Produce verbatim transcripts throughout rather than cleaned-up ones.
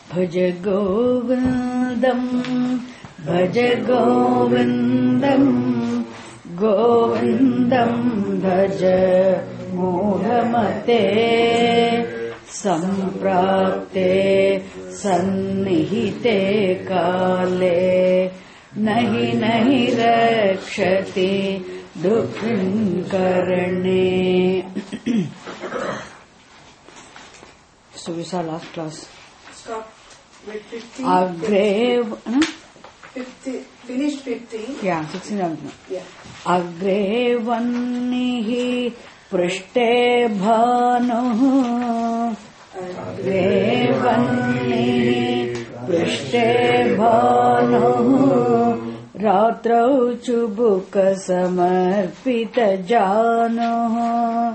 Bhaj Govindam, Bhaj Govindam, Govindam Bhaj Mudhamate, Samprapte Sannihite Kale, Nahi Nahi Rakshati Dukhim Karane. So we saw last class. Stop with fifteen. Agre, no? fifty, finished fifteen. Yeah, sixteen. Yeah. Agre vannihi prishte bhanuh. Agre vannihi prishte bhanuh. Ratrau chubuka samarpita januh.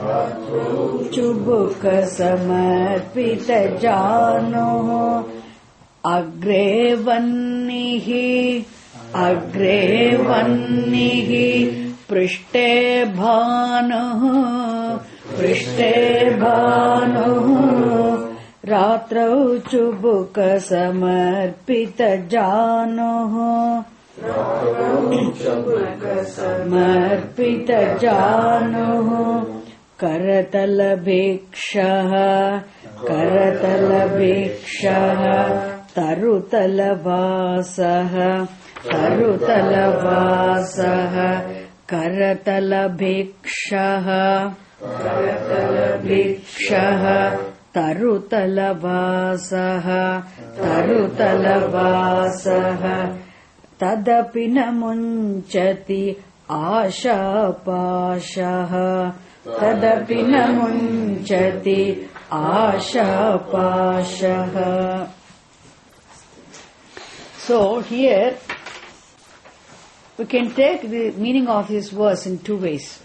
Chubuka samarpita januh. Agre vannihi, agre vannihi, prishte bhanuh, prishte bhanuh, ratrau chubuka samarpita januh, samarpita januh, karatala bhikshah, karatala bhikshah, Tarutala Vasaha, Tarutala Vasaha, Karatala Bhikshaha, Karatala Bhikshaha, Tarutala Vasaha, Tarutala Vasaha, Tadapina Munchati Asha Pashaha, Tadapina Munchati Asha Pashaha. So here we can take the meaning of this verse in two ways.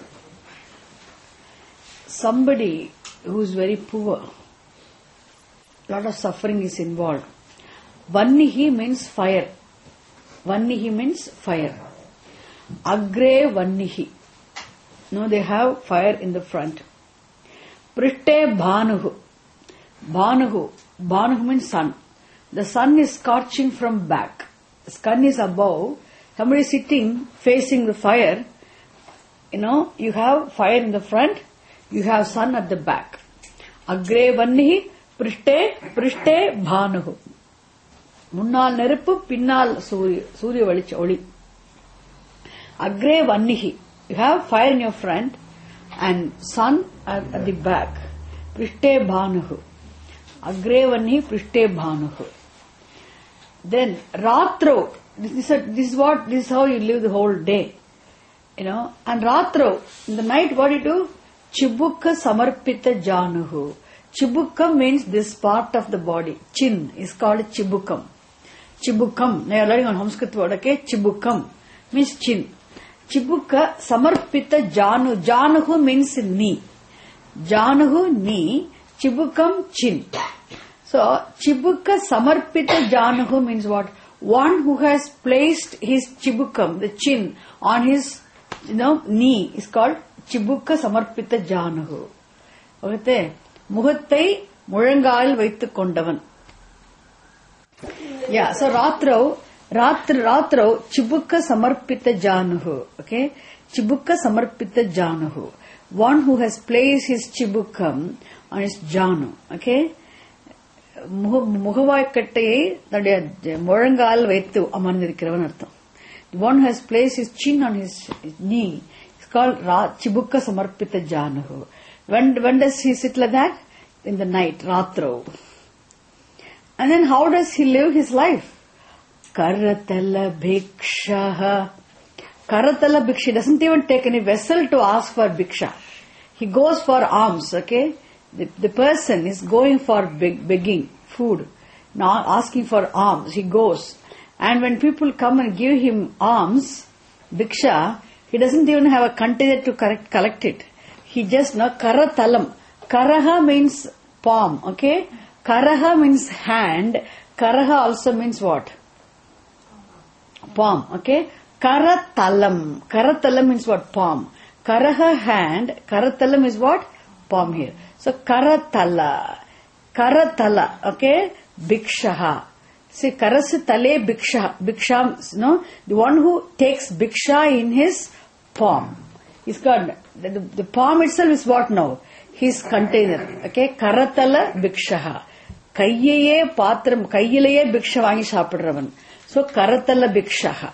Somebody who is very poor, a lot of suffering is involved. Vannihi means fire. Vannihi means fire. Agre vannihi. No, they have fire in the front. Prishte bhanuhu. Bhanuhu. Bhanuhu means sun. The sun is scorching from back. The sun is above. Somebody is sitting facing the fire. You know, you have fire in the front. You have sun at the back. Agre vannihi prishte prishte bhanuhu. Munnal neruppu pinnal surya surya valicha oli. Agre vannihi. You have fire in your front and sun at, at the back. Prishte bhanuhu. Agre vannihi prishte bhanuhu. Then ratro, this is, a, this is what this is how you live the whole day, you know. And ratro, in the night, what do you do? Chibukka samarpita januhu. Chibukam means this part of the body. Chin is called chibukam. Chibukam. Now you are learning on Sanskrit word, okay? Chibukam means chin. Chibukka samarpita janu. Januhu means knee. Januhu knee. Chibukam chin. So, Chibukka Samarpita Januhu means what? One who has placed his Chibukam, the chin, on his, you know, knee is called Chibukka Samarpita Januhu. Okay? Muhattai Murangal Vaittu Kondavan. Yeah, so Ratro, Ratro, Ratro, Chibukka Samarpita Januhu. Okay? Chibukka Samarpita Januhu. One who has placed his Chibukam on his Janu. Okay? முகவாய்க்கட்டையை தன்னுடைய முழங்கால் வைத்து அமர்ந்திருக்கிறவன் அர்த்தம். The one who has placed his chin on his, his knee is called Chibukka Samarpita Januhu. When, when does he sit like that? In the night, Ratro. And then how does he live his life? Karatala Bhikshaha. Karatala Bhiksha. He doesn't even take any vessel to ask for Bhiksha. He goes for alms, okay? The, the person is going for beg, begging food, not asking for alms. He goes. And when people come and give him alms, Bhiksha, he doesn't even have a container to correct, collect it. He just, no, karatalam. Karaha means palm, okay? Karaha means hand. Karaha also means what? Palm, okay? Karatalam. Karatalam means what? Palm. Karaha hand. Karatalam is what? Palm here. So, karatala. Karatala, okay? Bhikshaha. See, Karasa Tale Bhiksha. Bhiksham, no? The one who takes Bhiksha in his palm. He's got, the, the, the palm itself is what now? His container. Okay? Karatala Bhikshaha. Kaiyaye Patram, Kaiyilaye Bhiksha Vangi Sapidravan. So, Karatala Bhikshaha.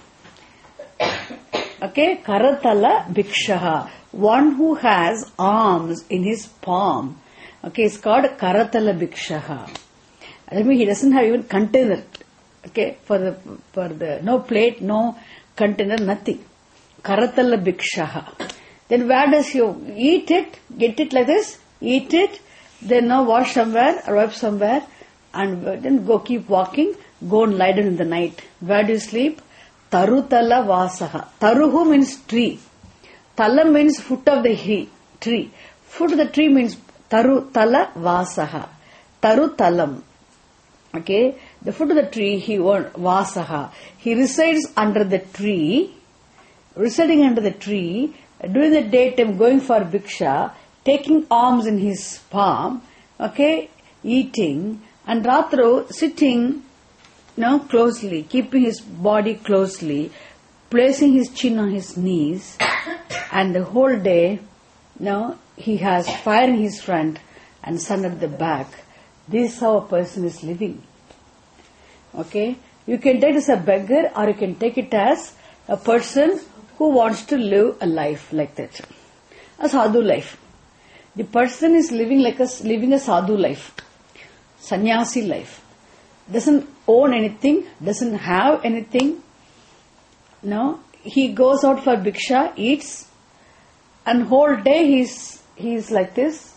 Okay? Karatala Bhikshaha. One who has arms in his palm. Okay? It's called Karatala Bhikshaha. I mean, he doesn't have even container. Okay? For the, for the, no plate, no container, nothing. Karatala Bhikshaha. Then where does he eat it? Get it like this? Eat it. Then now wash somewhere or wipe somewhere. And then go keep walking. Go and lie down in the night. Where do you sleep? Tarutala Vasaha. Taruhu means tree. Tala means foot of the tree. Foot of the tree means Tarutala Vasaha. Tarutalam. Okay. The foot of the tree, he won Vasaha. He resides under the tree. Residing under the tree, during the daytime going for bhiksha, taking alms in his palm, okay, eating, and ratro sitting, you know, closely, keeping his body closely, placing his chin on his knees, and the whole day, you know, he has fire in his front and sun at the back. This is how a person is living. Okay, you can take it as a beggar, or you can take it as a person who wants to live a life like that. A sadhu life. The person is living like a, living a sadhu life. Sannyasi life. Doesn't own anything, doesn't have anything. No. He goes out for bhiksha, eats, and whole day he's, he's like this.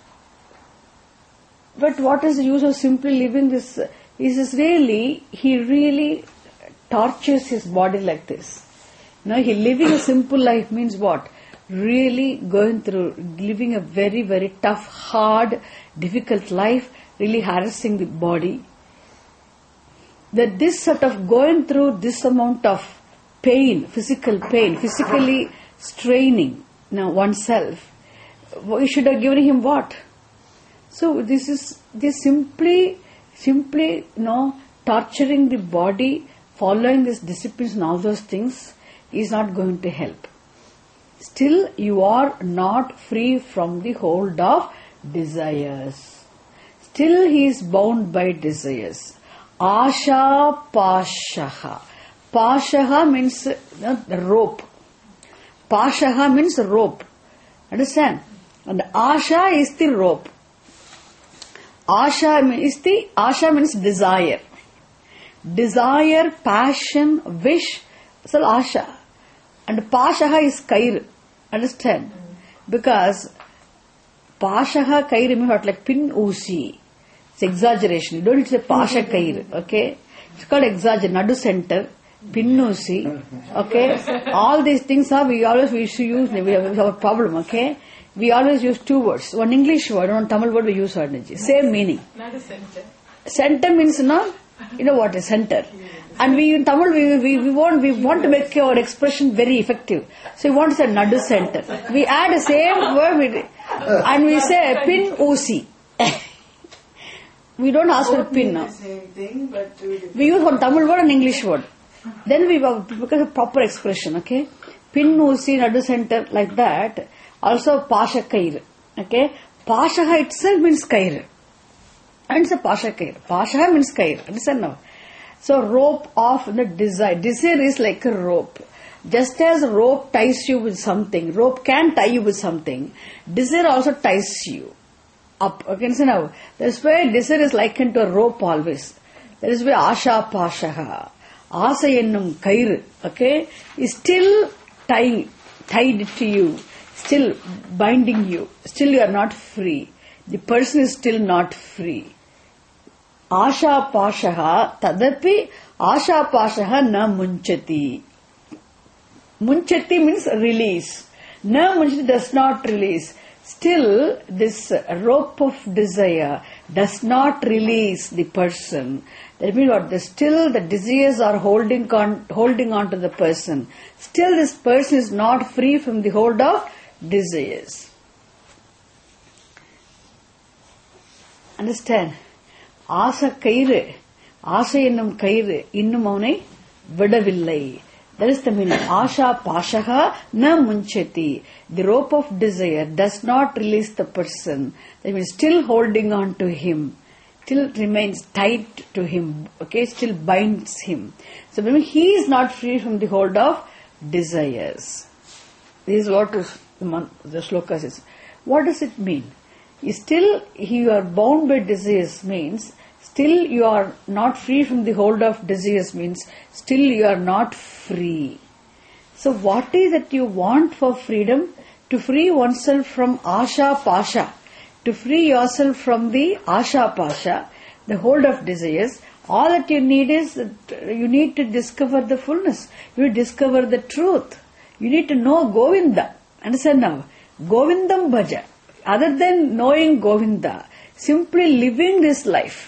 But what is the use of simply living this? He says really, he really tortures his body like this. Now, he living a simple life means what? Really going through, living a very, very tough, hard, difficult life, really harassing the body. That this sort of going through this amount of pain, physical pain, physically straining now oneself, we should have given him what? So this is this simply, simply, you know, torturing the body, following these disciplines and all those things is not going to help. Still, you are not free from the hold of desires. Still, he is bound by desires. Asha Pashaha. Pashaha means you know, the rope. Pashaha means rope. Understand? And Asha is the rope. Asha is the Asha means desire. Desire, passion, wish. So Asha. And Pashaha is Kair. Understand? Because Pashaha Kair means what? Like pin usi. It's exaggeration. You don't need to say Pasha Kair. Okay? It's called exaggeration. Nadu center. Pin usi. Okay? All these things are, we always we used to use, we have, we have a problem. Okay? We always use two words. One English word, one Tamil word we use. Same meaning. Nadu center. Center means, no? You know what is center. And we in Tamil, we, we, we, want, we want to make our expression very effective. So we want to say Nadu center. We add the same word we, and we say pin usi. We don't ask for pin now. Same thing, but we use one Tamil word and English word. Then we because of proper expression, okay? Pin usi, Nadu center, like that. Also Pasha Kair. Okay? Pashaha itself means Kair. And it's a Pasha Kair. Pashaha means Kair. Understand now? So rope of the desire. Desire is like a rope. Just as rope ties you with something, rope can tie you with something, desire also ties you up. Okay, so now, that's why desire is likened to a rope always. That is why Asha Pashaha. Asa ennum Kair, okay, is still tying, tied to you, still binding you. Still you are not free. The person is still not free. Asha Pashaha tadapi Asha Pashaha na munchati. Munchati means release. Na munchati does not release. Still, this rope of desire does not release the person. That means what? The, still the desires are holding on, holding on to the person. Still this person is not free from the hold of desires. Understand? ஆசை கயிறு, ஆசை என்னும் கயிறு இன்னும் அவனை விடவில்லை. That is the meaning. Asha pashaha na munchati. The rope of desire does not release the person. That means still holding on to him, still remains tight to him, okay, still binds him. So maybe he is not free from the hold of desires. This is what is the shloka says. What does it mean? Still you are bound by desires means still you are not free from the hold of desires means still you are not free. So what is that you want for freedom? To free oneself from asha pasha, to free yourself from the asha pasha, the hold of desires. All that you need is that you need to discover the fullness. You discover the truth. You need to know Govinda. Understand now? Govindam bhaja. Other than knowing Govinda, simply living this life,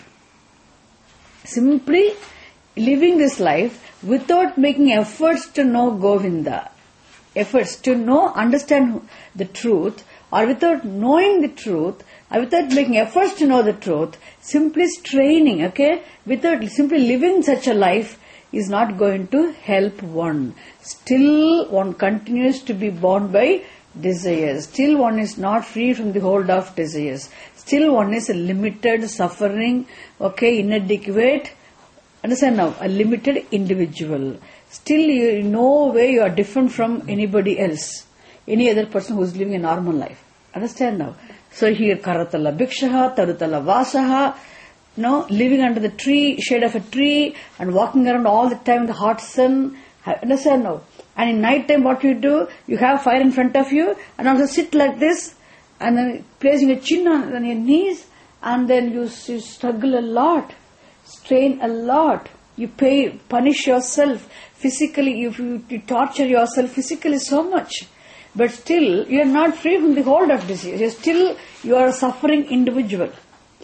simply living this life without making efforts to know Govinda, efforts to know, understand the truth, or without knowing the truth, or without making efforts to know the truth, simply straining, okay, without simply living such a life is not going to help one. Still one continues to be bound by desires. Still one is not free from the hold of desires. Still one is a limited, suffering, okay, inadequate, understand now, a limited individual. Still you, in no way you are different from anybody else, any other person who is living a normal life. Understand now? So here karatala bhikshaha, tarutala vasaha, no, living under the tree, shade of a tree, and walking around all the time in the hot sun. Understand now? And in night time what you do, you have fire in front of you, and also sit like this, and then placing your chin on, on your knees, and then you, you struggle a lot, strain a lot, you pay, punish yourself physically, you, you, you torture yourself physically so much, but still you are not free from the hold of disease. You still you are a suffering individual.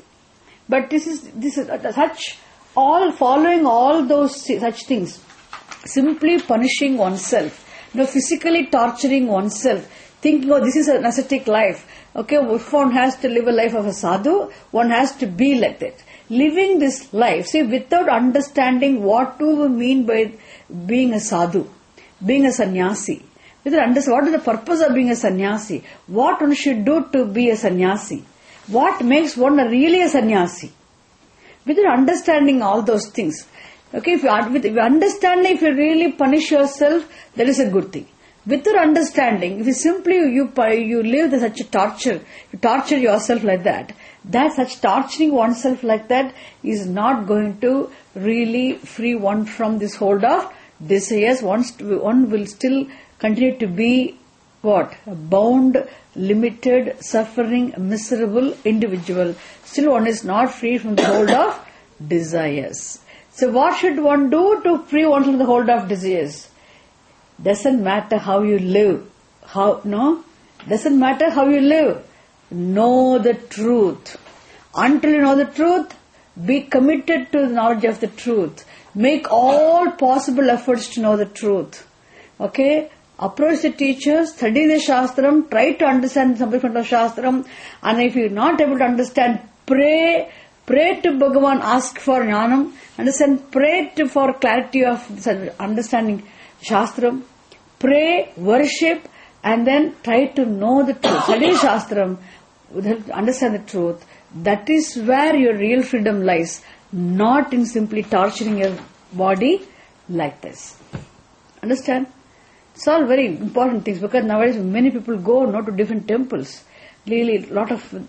But this is this is such all following all those such things, simply punishing oneself, you know, physically torturing oneself, thinking, oh, this is an ascetic life. Okay, if one has to live a life of a sadhu, one has to be like that. Living this life, see, without understanding what do we mean by being a sadhu, being a sannyasi, without understanding what is the purpose of being a sannyasi, what one should do to be a sannyasi, what makes one a really a sannyasi, without understanding all those things. Okay, if you, with, if you understand, if you really punish yourself, that is a good thing. Without understanding, if you simply you you live such a torture, you torture yourself like that, that such torturing oneself like that is not going to really free one from this hold of desires. One, one will still continue to be what? A bound, limited, suffering, miserable individual. Still one is not free from the hold of desires. So what should one do to free one from the hold of desires? Doesn't matter how you live. How, no? Doesn't matter how you live. Know the truth. Until you know the truth, be committed to the knowledge of the truth. Make all possible efforts to know the truth. Okay? Approach the teachers, study the Shastram, try to understand some of the Shastram, and if you are not able to understand, pray, pray to Bhagavan, ask for jnanam, understand, pray to, for clarity of understanding Shastram, pray, worship, and then try to know the truth. Study Shastram, understand the truth. That is where your real freedom lies, not in simply torturing your body like this. Understand? It's all very important things, because nowadays many people go not to different temples, really a lot of uh,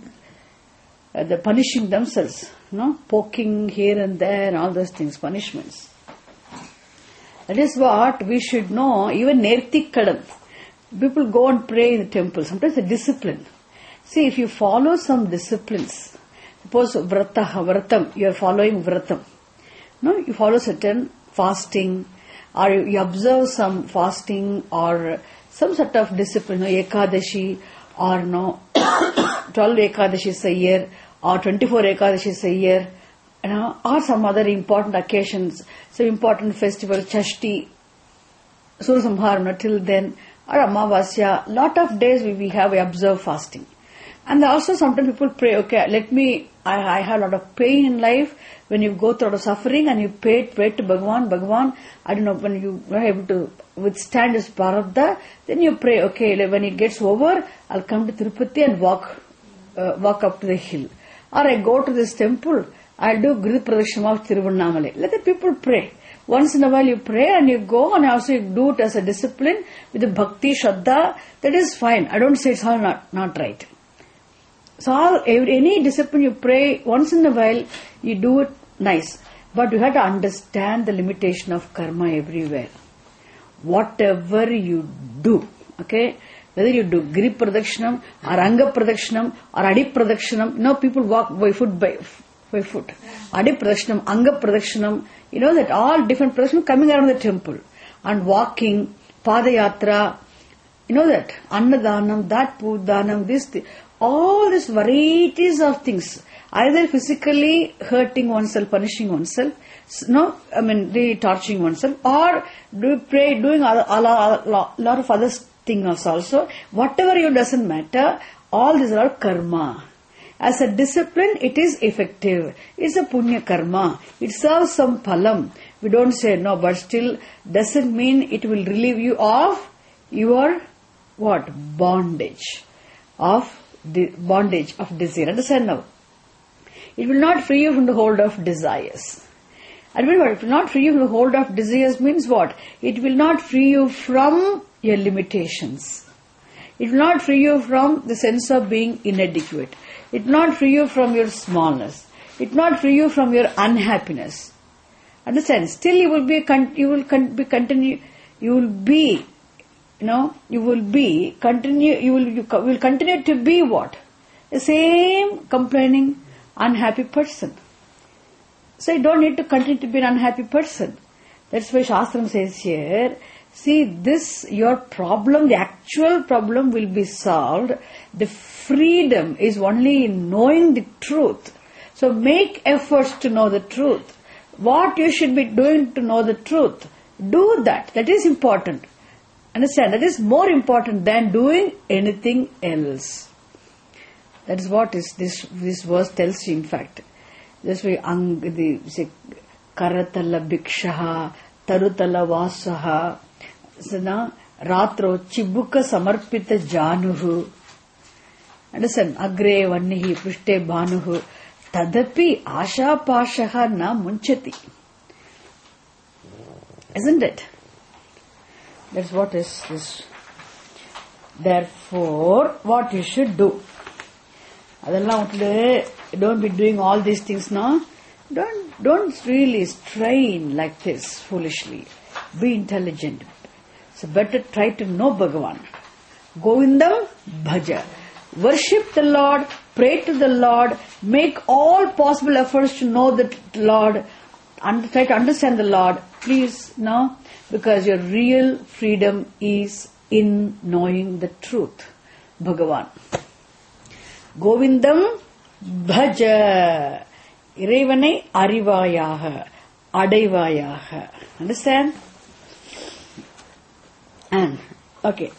the punishing themselves, no, poking here and there, and all those things, punishments. That is what we should know. Even Nertik Kadam, people go and pray in the temple. Sometimes a discipline. See, if you follow some disciplines, suppose vrata, vratam, you are following vratam. No, you follow certain fasting, or you observe some fasting, or some sort of discipline, no, Ekadashi, or no, twelve Ekadashis a year, or twenty-four Ekadashis a year, you know, or some other important occasions, some important festival, Chashti, Surya Samharana till then, or Amavasya, lot of days we, we have we observe fasting. And also sometimes people pray, okay, let me, I, I have a lot of pain in life. When you go through a lot of suffering and you pray, pray to Bhagavan, Bhagavan, I don't know, when you are able to withstand this Prarabdha, then you pray, okay, when it gets over, I'll come to Tirupati and walk, uh, walk up to the hill. Or I go to this temple, I'll do Giri Pradakshina of Tiruvannamalai. Let the people pray. Once in a while you pray and you go and also you do it as a discipline with the bhakti, shraddha, that is fine. I don't say it's all not, not right. So all, any discipline you pray, once in a while you do it nice. But you have to understand the limitation of karma everywhere. Whatever you do, okay, whether you do Giri Pradakshinam or Anga Pradakshinam or Adi Pradakshinam, you know, people walk by foot by, by foot. Adi Pradakshinam, Anga Pradakshinam, you know that all different pradakshinam coming around the temple. And walking, Padayatra, you know that, Annadanam, that Poodanam, this thing. All these varieties of things, either physically hurting oneself, punishing oneself, no, I mean, really torturing oneself, or do pray, doing a, a, a, a lot of other things also. Whatever you doesn't matter, all these are karma. As a discipline, it is effective. It's a punya karma. It serves some phalam. We don't say no, but still doesn't mean it will relieve you of your what? Bondage of the bondage of desire. Understand now? It will not free you from the hold of desires. And remember, it will not free you from the hold of desires means what? It will not free you from your limitations. It will not free you from the sense of being inadequate. It will not free you from your smallness. It will not free you from your unhappiness. Understand? Still, you will be you will be continue. You will be. You know, you will be continue. You will you will continue to be what? The same complaining, unhappy person. So you don't need to continue to be an unhappy person. That's why Shastram says here. See, this your problem, the actual problem will be solved. The freedom is only in knowing the truth. So make efforts to know the truth. What you should be doing to know the truth, do that. That is important. Understand? That is more important than doing anything else. That is what is this this verse tells you. In fact, this way, ang the say, karatala bhikshaha tarutala vasaha. So now, ratro chibuka samarpita januhu. Understand? Agre vannihi prishte bhanuhu. Tadapi asha pashaha na munchati. Isn't it? That's what is this. Therefore, what you should do. Don't be doing all these things now. Don't, don't really strain like this foolishly. Be intelligent. So better try to know Bhagavan. Govindam bhaja. Worship the Lord, pray to the Lord, make all possible efforts to know the Lord, and try to understand the Lord. Please, no, because your real freedom is in knowing the truth. Bhagavan. Govindam bhaja. Irevanai arivayaha. Adaivayaha. Understand? And, okay.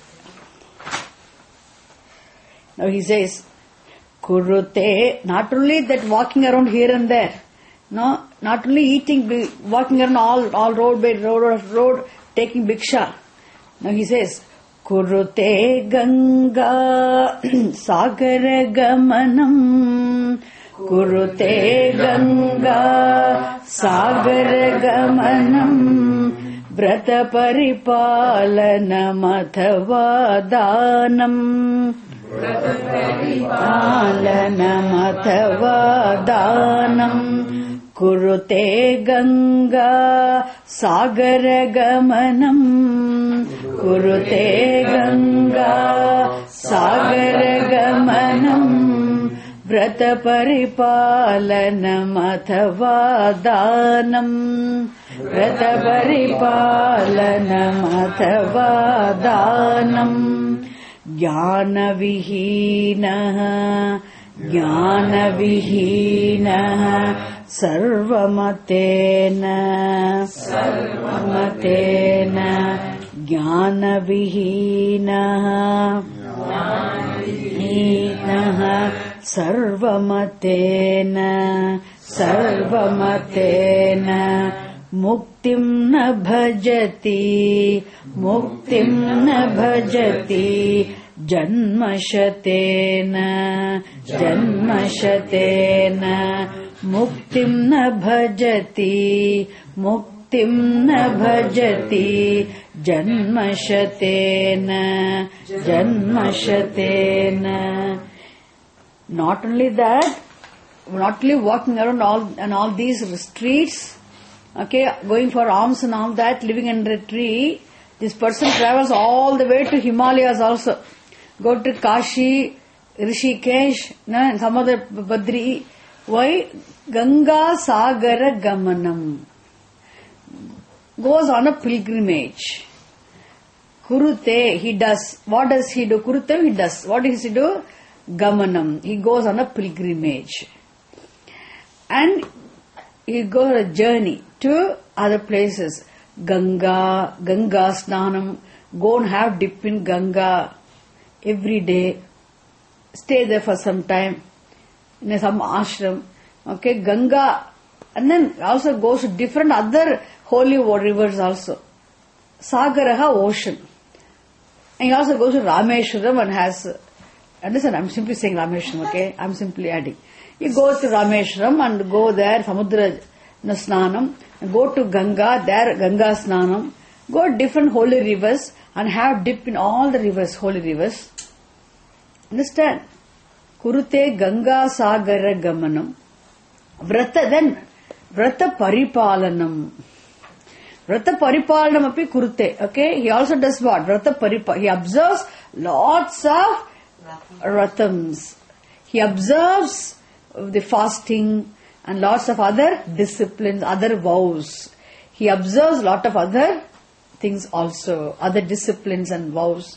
Now he says, Kurute, not only that walking around here and there, no, not only eating, walking around all, all road by road, road, taking bhiksha. Now he says, Kurute Ganga Sagara Gamanam. Kurute Ganga Sagara Gamanam. Brata Paripalana Mathava Danam. Brata Paripalana Mathava Danam. Kurute Ganga Sagara Gamanam. Kurute Ganga Sagara Gamanam. Brata Paripalana Mathava Danam. Vrata paripalana mathava danam. Jnana vihina, jnana vihina, sarvamatena, sarvamatena, jnana vihina, हीनः सर्वमतेन सर्वमतेन मुक्तिं न भजति मुक्तिं न भजति जन्मशतेन जन्मशतेन मुक्तिं न भजति मुक्तिं न भजति जन्मशतेन जन्मशतेन. Not only that, not only walking around all and all these streets, okay, going for alms and all that, living under a tree, this person travels all the way to Himalayas also. Go to Kashi, Rishikesh, no, and some other Badri. Why? Ganga Sagara Gamanam. Goes on a pilgrimage. Kurute, he does. What does he do? Kurute, he does. What does he do? Gamanam. He goes on a pilgrimage. And he goes on a journey to other places. Ganga, Ganga Snanam. Go and have dip in Ganga every day. Stay there for some time in some ashram. Okay, Ganga. And then also goes to different other holy rivers also. Sagaraha, ocean. And he also goes to Rameshwaram and has, understand, I'm simply saying Rameshwaram, okay? I'm simply adding. He goes to Rameshwaram and go there, Samudra Snanam, and go to Ganga, there Ganga Snanam, go to different holy rivers and have dip in all the rivers, holy rivers. Understand? Kurute Ganga Sagara Gamanam. Vrata then, Vrata Paripalanam. Vrata Paripalanam api Kurute. Okay, he also does what? Vrata Paripalanam. He observes lots of Ratams. He observes the fasting and lots of other disciplines, other vows. He observes lot of other things also, other disciplines and vows.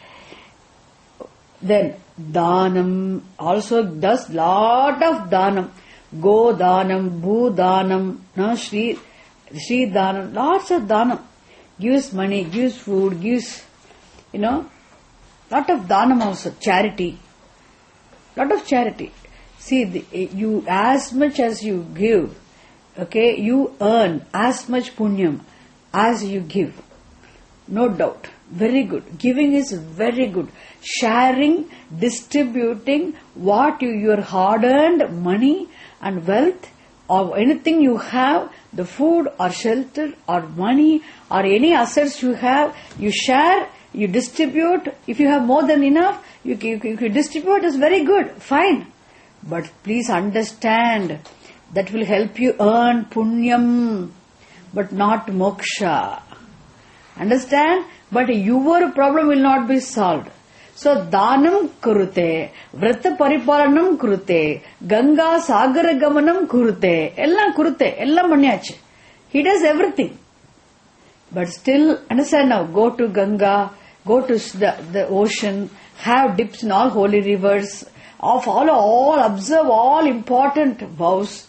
Then Danam also does lot of Danam. Go Danam, Bhu Danam, no, Shri, Shri Danam, lots of Danam. Gives money, gives food, gives, you know, lot of Danam also, charity. Lot of charity. See, the, you, as much as you give, okay, you earn as much punyam as you give. No doubt. Very good. Giving is very good. Sharing, distributing what you, your hard-earned money and wealth or anything you have, the food or shelter or money or any assets you have, you share, you distribute. If you have more than enough, you, you, you distribute, is very good. Fine. But please understand, that will help you earn punyam, but not moksha. Understand? But your problem will not be solved. So, Danam kurute, Vrata Paripalanam kurute, Ganga Sagara Gamanam kurute, Ella kurute, Ella manyache. He does everything. But still, understand now, go to Ganga, go to the, the ocean, have dips in all holy rivers, of all, all, observe all important vows.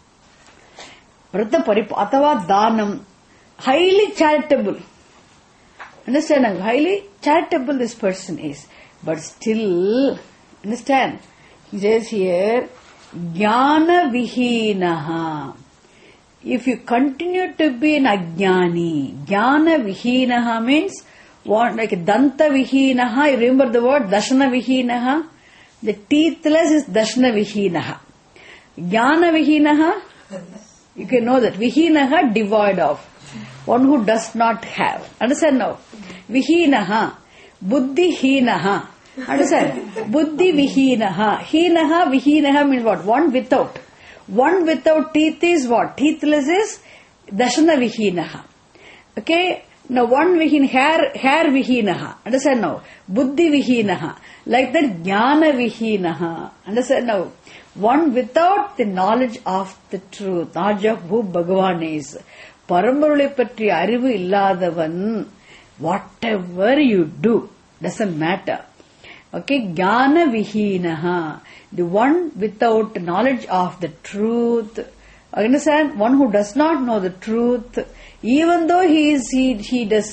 Vrata Paripalanam, Atava Danam, highly charitable. Understand? Highly charitable this person is. But still, understand? He says here, Jnana Vihinaha. If you continue to be an Ajnani, Jnana Vihinaha means, what, like Danta Vihinaha, you remember the word Dashana Vihinaha? The teethless is Dashana Vihinaha. Jnana Vihinaha, you can know that. Vihinaha, devoid of. One who does not have. Understand now? Vihinaha. Buddhi hinaha. Understand? Buddhi vihinaha. Hinaha, vihinaha means what? One without. One without teeth is what? Teethless is dashana vihinaha. Okay? Now one vihin, hair, hair vihinaha. Understand now? Buddhi vihinaha. Like that, jnana vihinaha. Understand now? One without the knowledge of the truth. Knowledge of who Bhagavan is. பரம்பொருளை பற்றிய அறிவு இல்லாதவன், whatever you do doesn't matter. Okay, jnana vihinaha, the one without knowledge of the truth. Understand? One who does not know the truth, even though he is he he does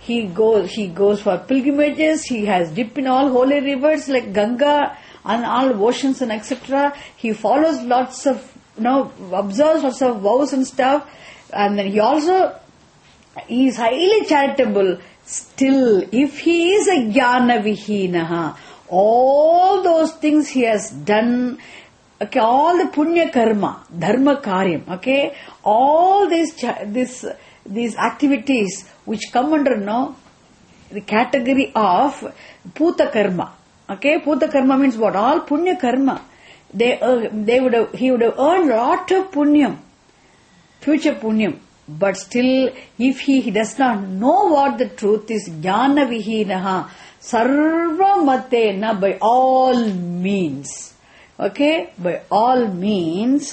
he goes, he goes for pilgrimages, he has dip in all holy rivers like Ganga and all oceans and et cetera. He follows lots of, you know, observes lots of vows and stuff, and then he also, he is highly charitable. Still, if he is a jnana vihinaha, all those things he has done, okay, all the punya karma, dharma karyam, okay, all these this these activities which come under no the category of puta karma, okay, puta karma means what? All punya karma. They uh, they would have, he would have earned lot of punyam, future punyam. But still, if he, he does not know what the truth is, jnana vihinaha, sarva matena, by all means, okay, by all means,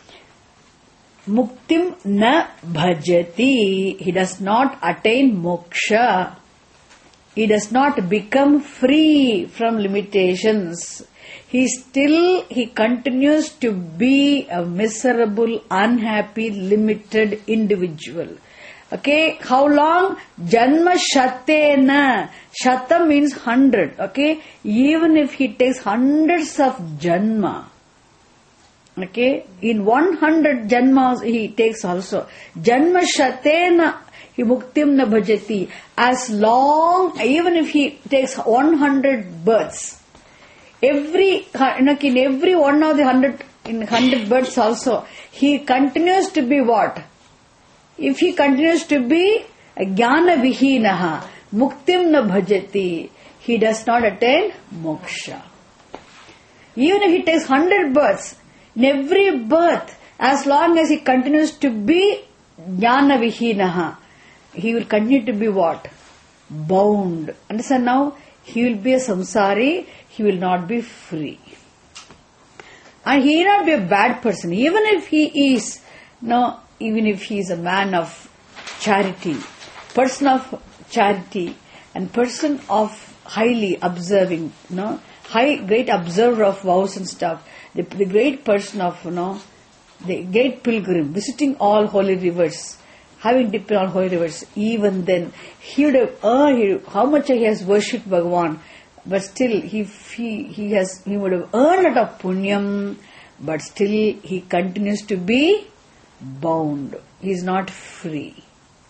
muktim na bhajati, he does not attain moksha, he does not become free from limitations. He still, he continues to be a miserable, unhappy, limited individual. Okay, how long? Janma shatena. Shata means hundred. Okay, even if he takes hundreds of janma. Okay, in one hundred janmas he takes also. Janma shatena hi muktim na bhajati. As long, even if he takes one hundred births. Every, in every one of the hundred, in hundred births also, he continues to be what? If he continues to be a jnana vihinaha, muktim na bhajati, he does not attain moksha. Even if he takes hundred births, in every birth, as long as he continues to be jnana vihinaha, he will continue to be what? Bound. Understand now? He will be a samsari, he will not be free. And he will not be a bad person. Even if he is, no, even if he is a man of charity, person of charity, and person of highly observing, no, high, great observer of vows and stuff, the, the great person of, you know, the great pilgrim, visiting all holy rivers, having dipped in all holy rivers, even then, he would have earned, how much he has worshipped Bhagavan, but still, he, he, he has, he would have earned a lot of punyam, but still, he continues to be bound. He is not free.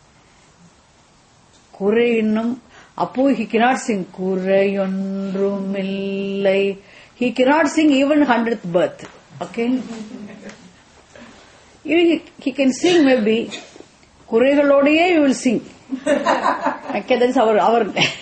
Kureyunnum, Apu, he cannot sing Kureyondrumillai. He cannot sing even hundredth birth. Okay? He, he can sing maybe. Kuregalodiye you will sing. Okay, that's our, our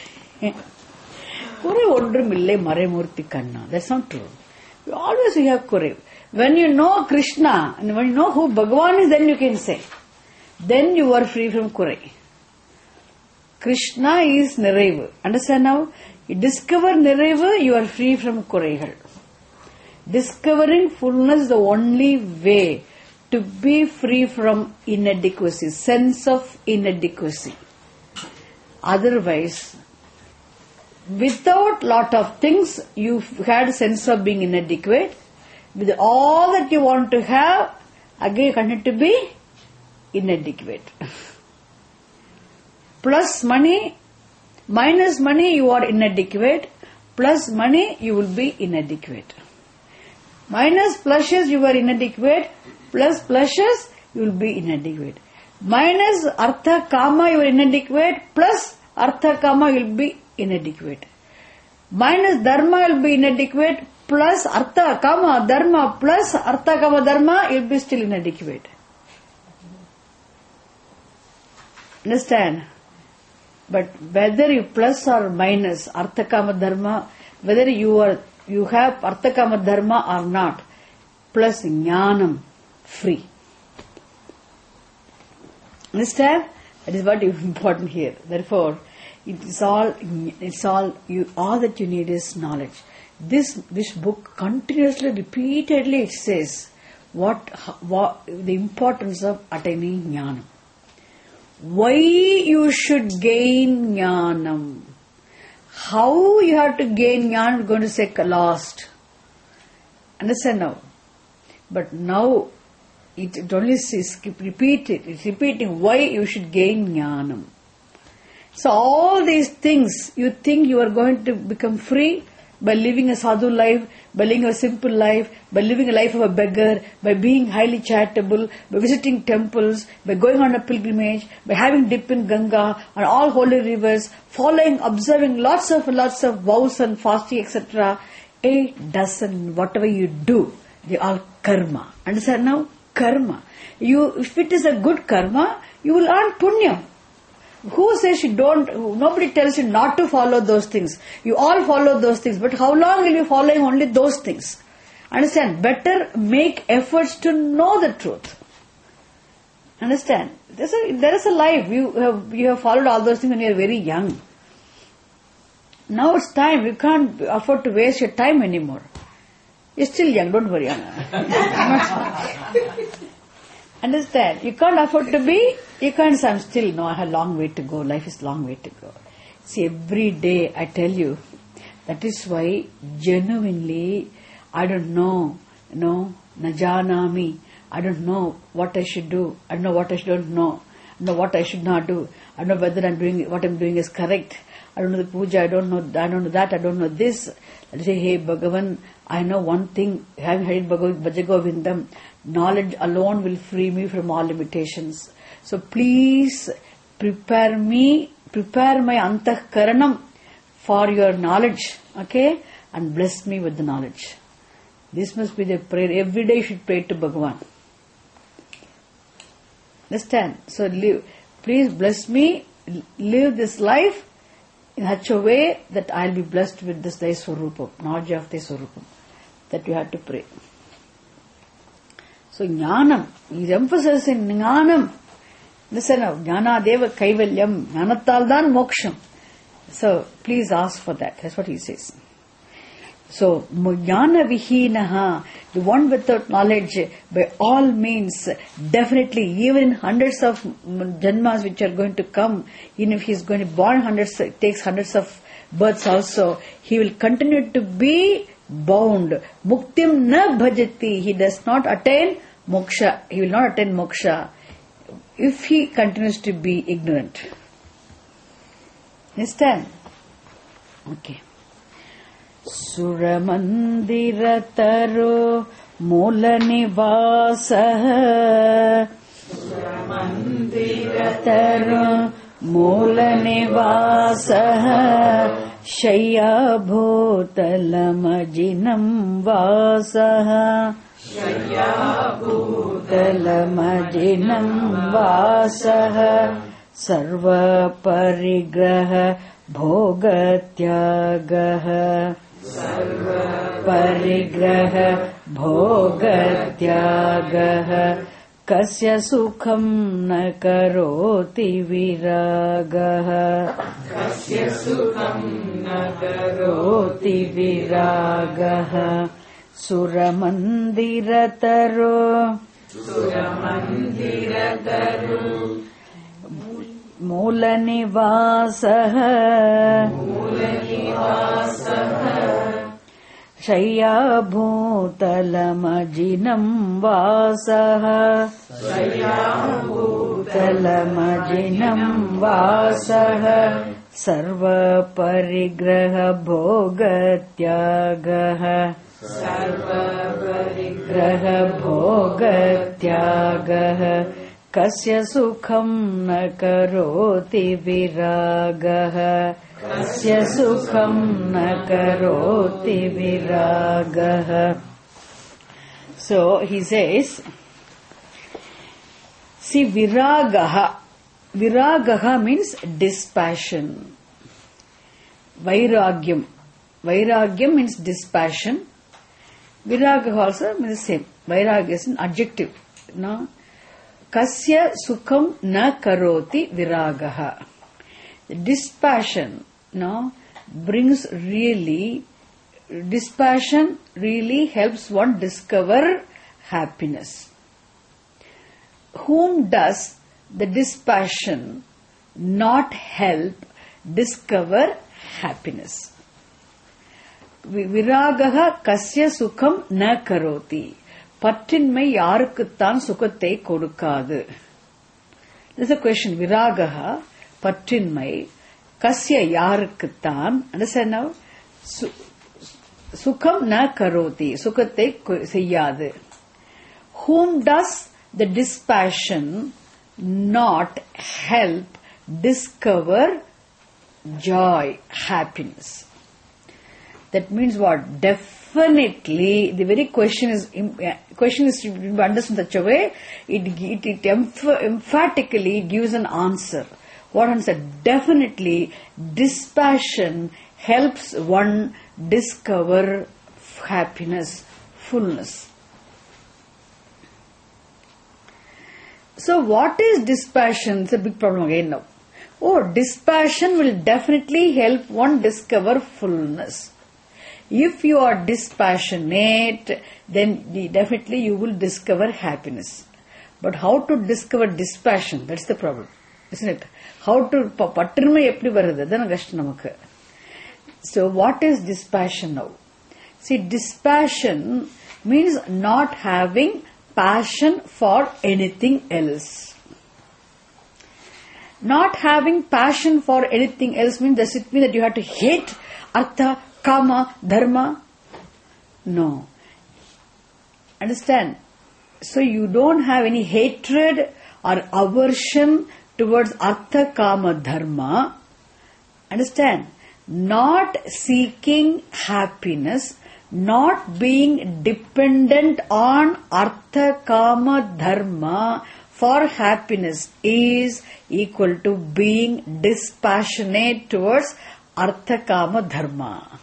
Kure Ondrumillai Maremurti Kanna. That's not true. We always we have Kure. When you know Krishna, and when you know who Bhagavan is, then you can say. Then you are free from Kure. Krishna is Niraivu. Understand now? You discover Niraivu, you are free from Kuregal. Discovering fullness is the only way to be free from inadequacy, sense of inadequacy. Otherwise, without lot of things, you had sense of being inadequate. With all that you want to have, again you continue to be inadequate. Plus money, minus money you are inadequate. Plus money you will be inadequate. Minus pleasures you are inadequate. Plus pleasures you will be inadequate. Minus artha kama you are inadequate. Plus artha kama you will be inadequate. Minus dharma will be inadequate. Plus artha kama dharma plus artha kama dharma you will be still inadequate. Understand? But whether you plus or minus artha kama dharma, whether you are you have artha kama dharma or not, plus jnanam, free. Understand? That is what is important here. Therefore, it is all. It's all. You all that you need is knowledge. This this book continuously, repeatedly, it says what what the importance of attaining jnanam. Why you should gain jnanam. How you have to gain jnanam, we're going to say lost. Understand now? But now, it only says, keep repeat it. It's repeating why you should gain jnanam. So all these things, you think you are going to become free by living a sadhu life, by living a simple life, by living a life of a beggar, by being highly charitable, by visiting temples, by going on a pilgrimage, by having dip in Ganga and all holy rivers, following, observing lots of lots of vows and fasting, et cetera. It doesn't. Whatever you do, they are karma. Understand now? Karma. You, if it is a good karma, you will earn punya. Who says you don't, nobody tells you not to follow those things. You all follow those things, but how long will you following only those things? Understand? Better make efforts to know the truth. Understand? There's a, there is a life. You have, you have followed all those things when you are very young. Now it's time. You can't afford to waste your time anymore. You're still young, don't worry. Understand? You can't afford to be, you can't say, I'm still, no, I have a long way to go. Life is a long way to go. See, every day I tell you, that is why genuinely, I don't know, you know, najanami, I don't know what I should do. I don't know what I don't know. I don't know what I should not do. I don't know whether I'm doing, what I'm doing is correct. I don't know the puja, I don't know, I don't know that, I don't know this. I say, hey Bhagavan, I know one thing, having heard Bhajagovindam, knowledge alone will free me from all limitations. So please prepare me, prepare my antahkaranam for your knowledge, okay? And bless me with the knowledge. This must be the prayer. Every day you should pray to Bhagavan. Understand? So live, please bless me, live this life in such a way that I'll be blessed with this Thy Swarupam, knowledge of Thy Swarupam. That you have to pray. So Jnanam, he emphasizes in Jnanam. Listen now, Jnana Deva Kaivalyam, Jnanatal Dan Moksham. So please ask for that. That's what he says. So, Jnana Vihinaha, the one without knowledge, by all means, definitely, even in hundreds of janmas which are going to come, even if he is going to born hundreds, it takes hundreds of births also, he will continue to be bound. Muktim na bhajati, he does not attain moksha, he will not attain moksha if he continues to be ignorant. Understand? Okay. Suramandirataro Mula Nivasah Suramandirataro Mula Nivasah Shaya Bhotalamajinam Vasah Shaya Bhotalamajinam Vasah Sarva Parigraha Bhogatyagaha Sarva Parigraha Bhogatyagaha Kasya Sukham na karoti viragaha Kasya Sukham na karoti viragaha Suramandirataro Suramandirataro Mula Nivasah Mula Nivasah Shaya Bhotalamajinam Vasah Shaya Bhotalamajinam Vasah Sarva Parigraha Bhogatyagaha Sarva Parigraha Bhogatyagaha Kasya Sukham na karoti viragaha Kasya Sukham na karoti viragaha. So he says, see, viragaha. Viragaha means dispassion. Vairagyam. Vairagyam means dispassion. Viragaha also means the same. Vairagya is an adjective. No? Kasya sukham na karoti viragaha. Dispassion, no, brings really, dispassion really helps one discover happiness. Whom does the dispassion not help discover happiness? Viragaha kasya sukham na karoti. பற்றின்மை யாருக்குத்தான் சுகத்தை கொடுக்காது. This is a question. Viragaha, பற்றின்மை, Kasya yarukuttan. Understand now? Sukham na karoti. Sukhatte seyyadu. Whom does the dispassion not help discover joy, happiness? That means what? Definitely, the very question is question is to be understood in such a way, it, it, it emph- emphatically gives an answer. What answer? Definitely, dispassion helps one discover happiness, fullness. So what is dispassion? It's a big problem again now. Oh, dispassion will definitely help one discover fullness. If you are dispassionate, then definitely you will discover happiness. But how to discover dispassion? That's the problem, isn't it? How to pattirmai eppadi varudhu? Adana kashtam namakku. So what is dispassion now? See, dispassion means not having passion for anything else. Not having passion for anything else means, does it mean that you have to hate artha, kama, dharma? No. Understand? So you don't have any hatred or aversion towards artha, kama, dharma. Understand? Not seeking happiness, not being dependent on artha, kama, dharma for happiness is equal to being dispassionate towards artha, kama, dharma.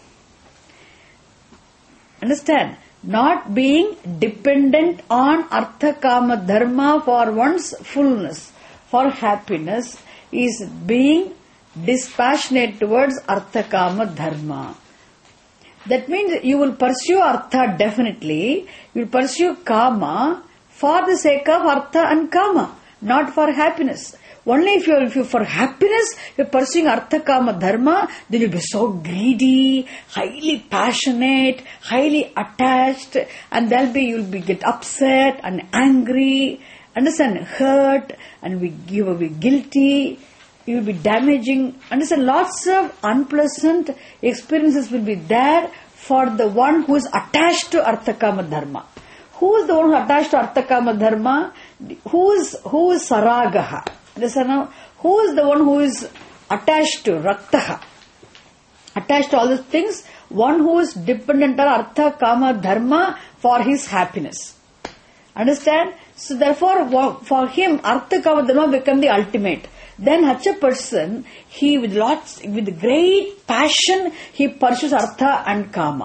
Understand? Not being dependent on artha, kama, dharma for one's fullness, for happiness, is being dispassionate towards artha, kama, dharma. That means you will pursue artha definitely, you will pursue kama for the sake of artha and kama, not for happiness. Only if you are if you for happiness, you are pursuing artha, kama, dharma, then you will be so greedy, highly passionate, highly attached, and there will be you will be get upset and angry, understand, hurt, and we you will be guilty. You will be damaging. Understand, lots of unpleasant experiences will be there for the one who is attached to artha, kama, dharma. Who is the one who is attached to artha, kama, dharma? Who is who is saragaha? Understand now? Who is the one who is attached to raktaha? Attached to all these things. One who is dependent on artha, kama, dharma for his happiness. Understand? So therefore, for him, artha, kama, dharma become the ultimate. Then such a person, he with lots, with great passion, he pursues artha and kama.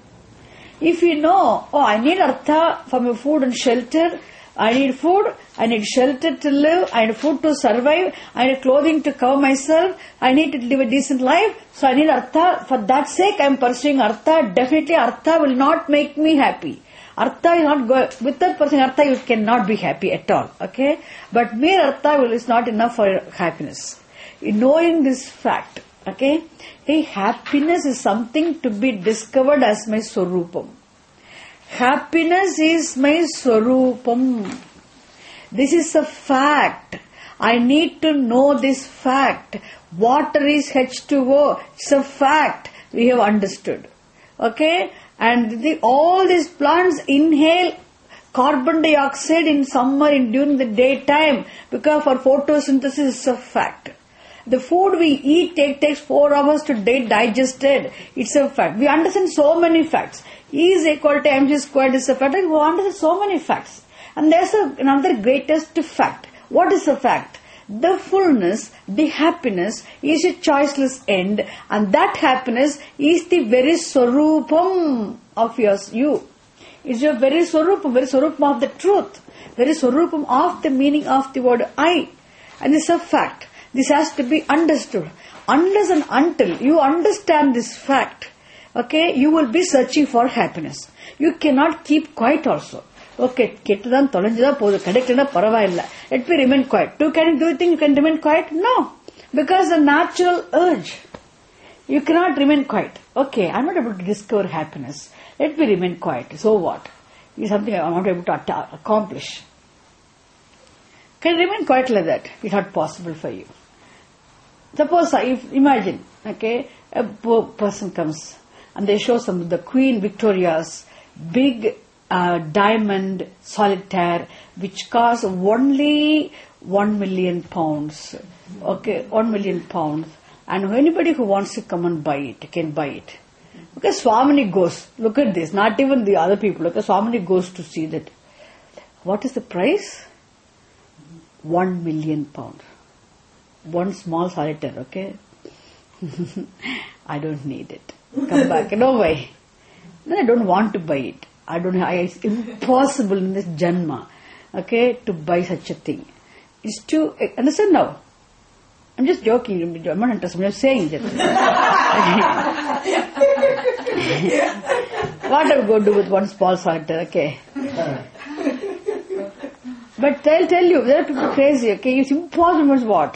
If you know, oh, I need artha for my food and shelter, I need food, I need shelter to live, I need food to survive, I need clothing to cover myself, I need to live a decent life, so I need artha. For that sake, I am pursuing artha. Definitely, artha will not make me happy. Artha is not go without pursuing artha, you cannot be happy at all. Okay, but mere artha will is not enough for happiness. In knowing this fact, okay, hey, happiness is something to be discovered as my swarupam. Happiness is my swarupam. This is a fact. I need to know this fact. Water is H two O. It's a fact. We have understood. Okay. And the, all these plants inhale carbon dioxide in summer in during the daytime because for photosynthesis is a fact. The food we eat take, takes four hours to get digested. It's a fact. We understand so many facts. E is equal to mc squared is a fact. We understand so many facts. And there's a, another greatest fact. What is the fact? The fullness, the happiness is a choiceless end, and that happiness is the very swarupam of yours, you. It's your very swarupam, very swarupam of the truth, very swarupam of the meaning of the word I. And it's a fact. This has to be understood. Unless and until you understand this fact, okay, you will be searching for happiness. You cannot keep quiet also. Okay, kettudan tolanjada podu kadekna paravailla. Let me remain quiet. Do can do you think you can remain quiet? No, because the natural urge. You cannot remain quiet. Okay, I am not able to discover happiness. Let me remain quiet. So what? It's something I am not able to accomplish. Can you remain quiet like that? It's not possible for you. Suppose, if imagine, okay, a poor person comes and they show some the Queen Victoria's big uh, diamond solitaire, which costs only one million pounds. Okay, one million pounds, and anybody who wants to come and buy it can buy it. Because Swamini goes, look at this, not even the other people. Okay, Swamini goes to see that. What is the price? One million pounds. One small solitaire, okay? I don't need it. Come back. No way. Then I don't want to buy it. I don't have, it's impossible in this Janma, okay, to buy such a thing. It's too, understand now? I'm just joking. I'm not interested. I'm just saying that. What am I going to do with one small solitaire, okay? But they'll tell you, there are people crazy, okay? It's impossible. What?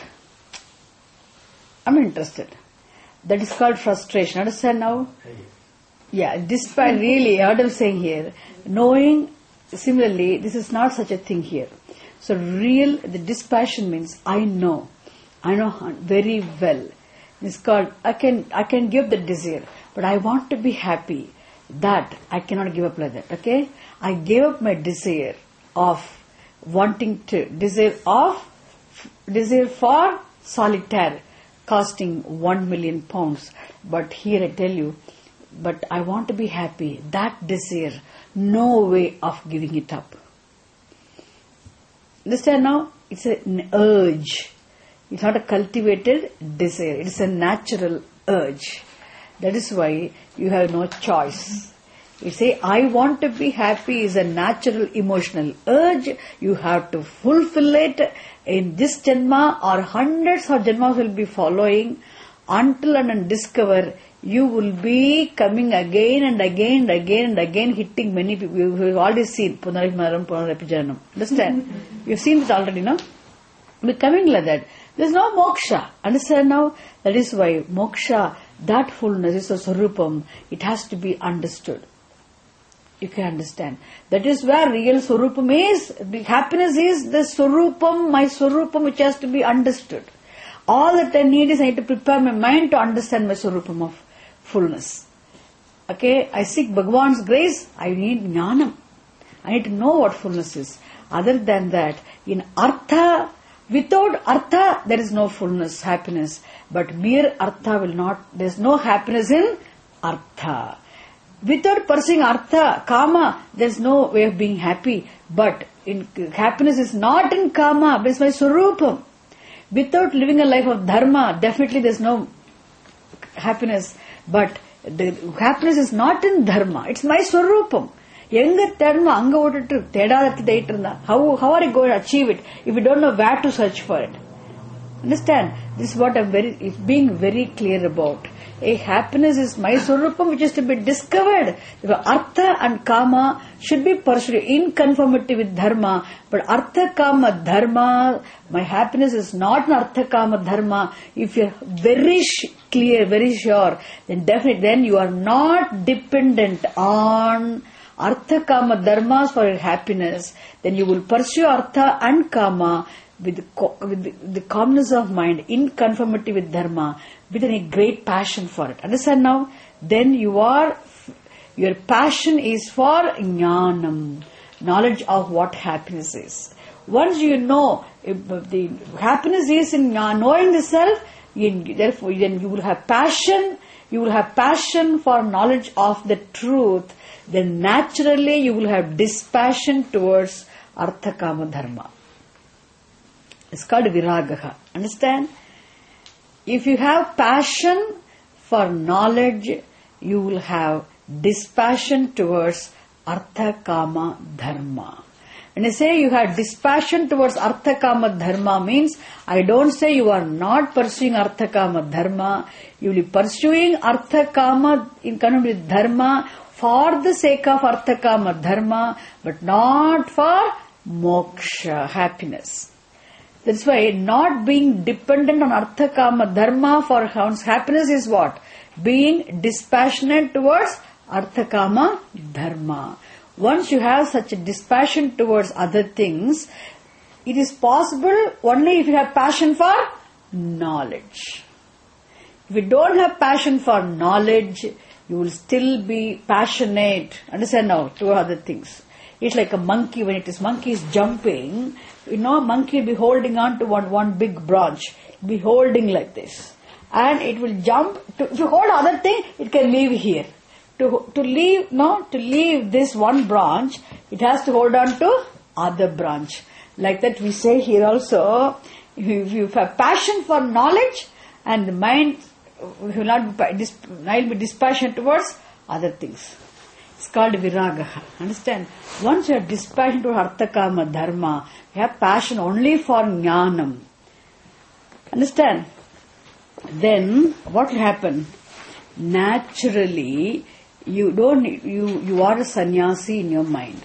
I'm interested. That is called frustration. Understand now? Yeah, despite really, what I'm saying here, knowing, similarly, this is not such a thing here. So real, the dispassion means I know. I know very well. It's called, I can, I can give the desire, but I want to be happy. That I cannot give up like that, okay? I gave up my desire of wanting to, desire of, desire for solitaire, costing one million pounds. But here I tell you, but I want to be happy. That desire, no way of giving it up. Understand now? It's an urge. It's not a cultivated desire. It's a natural urge. That is why you have no choice. You say, I want to be happy is a natural emotional urge. You have to fulfill it in this Janma, or hundreds of Janmas will be following until and discover you will be coming again and again and again and again, hitting many people. You've already seen Punaramaram, Punarapijanam. Understand? You've seen it already, no? Becoming like that. There's no moksha. Understand now? That is why moksha, that fullness is a Swarupam. It has to be understood. You can understand. That is where real Swarupam is. The happiness is the Swarupam, my Swarupam, which has to be understood. All that I need is I need to prepare my mind to understand my Swarupam of fullness. Okay, I seek Bhagavan's grace, I need Jnanam. I need to know what fullness is. Other than that, in Artha, without Artha, there is no fullness, happiness. But mere Artha will not, there is no happiness in Artha. Without pursuing Artha, Kama, there is no way of being happy. But in, happiness is not in Kama, but it's my Swarupam. Without living a life of Dharma, definitely there is no happiness. But the happiness is not in Dharma, it's my Swarupam. Yenga Dharma, anga otattu, tedadatti deitrunda. How, how are you going to achieve it if you don't know where to search for it? Understand? This is what I'm very, it's being very clear about. A happiness is my Swarupam, which is to be discovered. Artha and Kama should be pursued in conformity with Dharma. But Artha Kama Dharma, my happiness is not an Artha Kama Dharma. If you're very sh- clear, very sure, then definitely, then you are not dependent on Artha Kama Dharmas for your happiness. Then you will pursue Artha and Kama with the, with the, the calmness of mind, in conformity with Dharma, with a great passion for it. Understand now? Then you are, your passion is for Jnanam, knowledge of what happiness is. Once you know, if the happiness is in knowing the self, you, therefore then you will have passion, you will have passion for knowledge of the truth, then naturally you will have dispassion towards Artha Kama Dharma. It's called Viragaha. Understand? If you have passion for knowledge, you will have dispassion towards Artha Kama Dharma. When I say you have dispassion towards Artha Kama Dharma means, I don't say you are not pursuing Artha Kama Dharma. You will be pursuing Artha Kama in connection with Dharma for the sake of Artha Kama Dharma, but not for moksha, happiness. That's why not being dependent on Artha Kama Dharma for happiness is what? Being dispassionate towards Artha Kama Dharma. Once you have such a dispassion towards other things, it is possible only if you have passion for knowledge. If you don't have passion for knowledge, you will still be passionate, understand now, to other things. It's like a monkey, when it is monkey is jumping, you know, a monkey will be holding on to one, one big branch, be holding like this. And it will jump, to, if you hold other thing, it can leave here. To, to leave, no, to leave this one branch, it has to hold on to other branch. Like that we say here also, if you have passion for knowledge and the mind will not be, dis, will be dispassionate towards other things. It's called viraga. Understand? Once you are dispassionate towards artha kama dharma, you have passion only for jnanam. Understand? Then what will happen? Naturally, you don't, you, you are a sannyasi in your mind.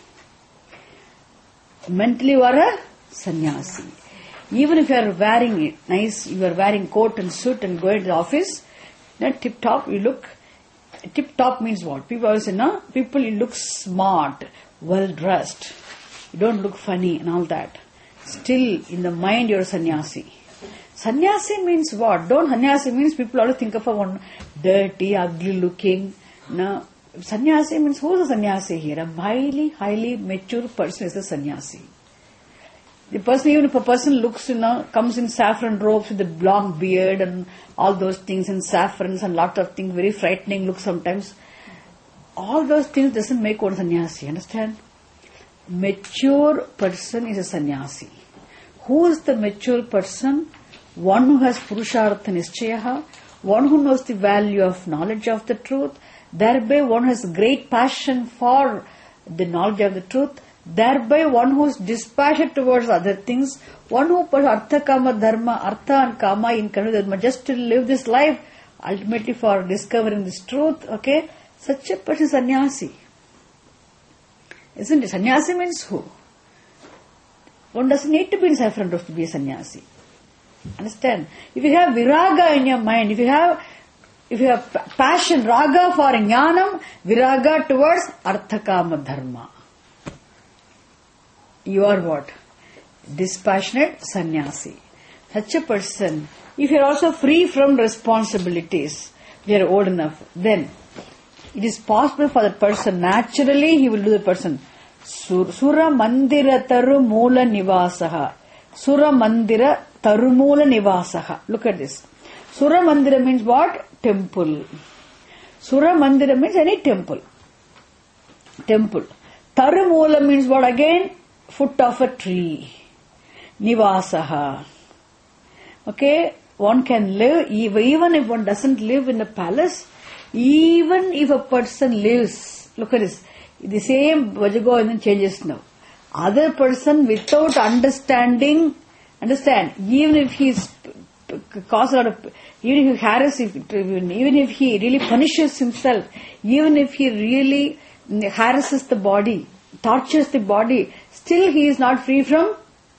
Mentally you are a sannyasi. Even if you are wearing nice, you are wearing coat and suit and going to the office, then tip top, you look, tip top means what? People always say, no, people you look smart, well dressed. You don't look funny and all that. Still, in the mind you are a sannyasi. Sannyasi means what? Don't, sannyasi means people always think of a one dirty, ugly looking. No. Sannyasi means, who is a sannyasi here? A highly, highly mature person is a sannyasi. The person, even if a person looks, you know, comes in saffron robes with a long beard and all those things and saffrons and lot of things, very frightening look sometimes. All those things doesn't make one sannyasi, understand? Mature person is a sannyasi. Who is the mature person? One who has purushartha nishchayaha, one who knows the value of knowledge of the truth, thereby one has great passion for the knowledge of the truth, thereby one who is dispassionate towards other things, one who puts artha kama dharma, artha and kama in dharma, just to live this life, ultimately for discovering this truth, okay? Such a person is sannyasi. Isn't it? Sannyasi means who? One doesn't need to be in saffron robes to be a sannyasi. Understand? If you have viraga in your mind, if you have if you have passion, raga for jnanam, viraga towards artha kama dharma, you are what? Dispassionate sannyasi. Such a person, if you are also free from responsibilities, you are old enough, then it is possible for the person, naturally he will do the person. Sura mandira taru moola nivasaha. Sura mandira taru moola nivasaha. Look at this. Sura mandira means what? Temple. Sura mandira means any temple. Temple. Taru moola means what again? Foot of a tree. Nivasaha. Okay, one can live, even if one doesn't live in a palace, even if a person lives, look at this, the same Vajagovindan changes now. Other person without understanding, understand, even if he is cause a lot of, even if he harasses, even if he really punishes himself, even if he really harasses the body, tortures the body, still he is not free from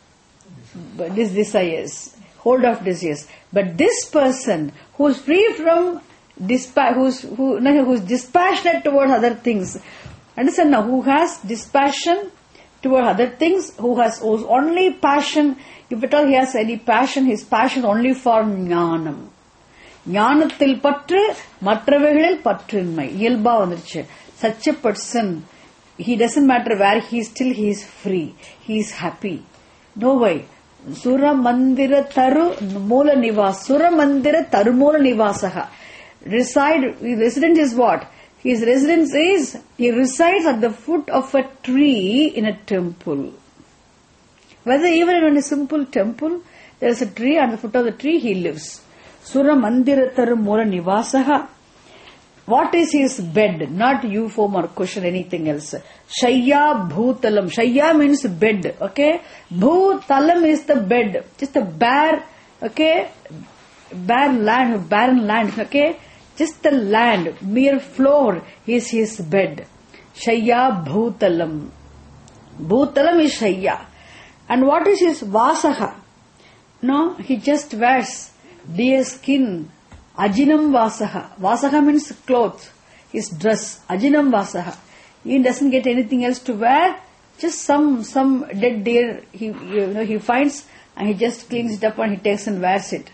this desires, hold of desires. But this person who is free from dispa- who's, who no, who's dispassionate towards other things, understand now, who has dispassion toward other things, who has whose only passion, if at all he has any passion, his passion only for jnanam. Jnanathil patru, matravaigalil patrinmai. Iyalba vandiruchu. Such a person, he doesn't matter where he is, still he is free. He is happy. No way. Sura mandira taru moola nivas. Sura mandira taru moola nivasaha. Reside, resident is what? His residence is, he resides at the foot of a tree in a temple. Whether even in a simple temple, there is a tree, at the foot of the tree he lives. Sura mandira taru moola nivasaha. What is his bed? Not euphemism or question, anything else. Shayya bhutalam. Shayya means bed, okay? Bhutalam is the bed. Just a bare, okay? Barren land, barren land, okay? Just the land, mere floor is his bed. Shayya bhutalam. Bhutalam is Shayya. And what is his vasaha? No, he just wears deer skin. Ajinam vasaha. Vasaha means clothes. His dress. Ajinam vasaha. He doesn't get anything else to wear. Just some some dead deer he you know he finds and he just cleans it up and he takes and wears it.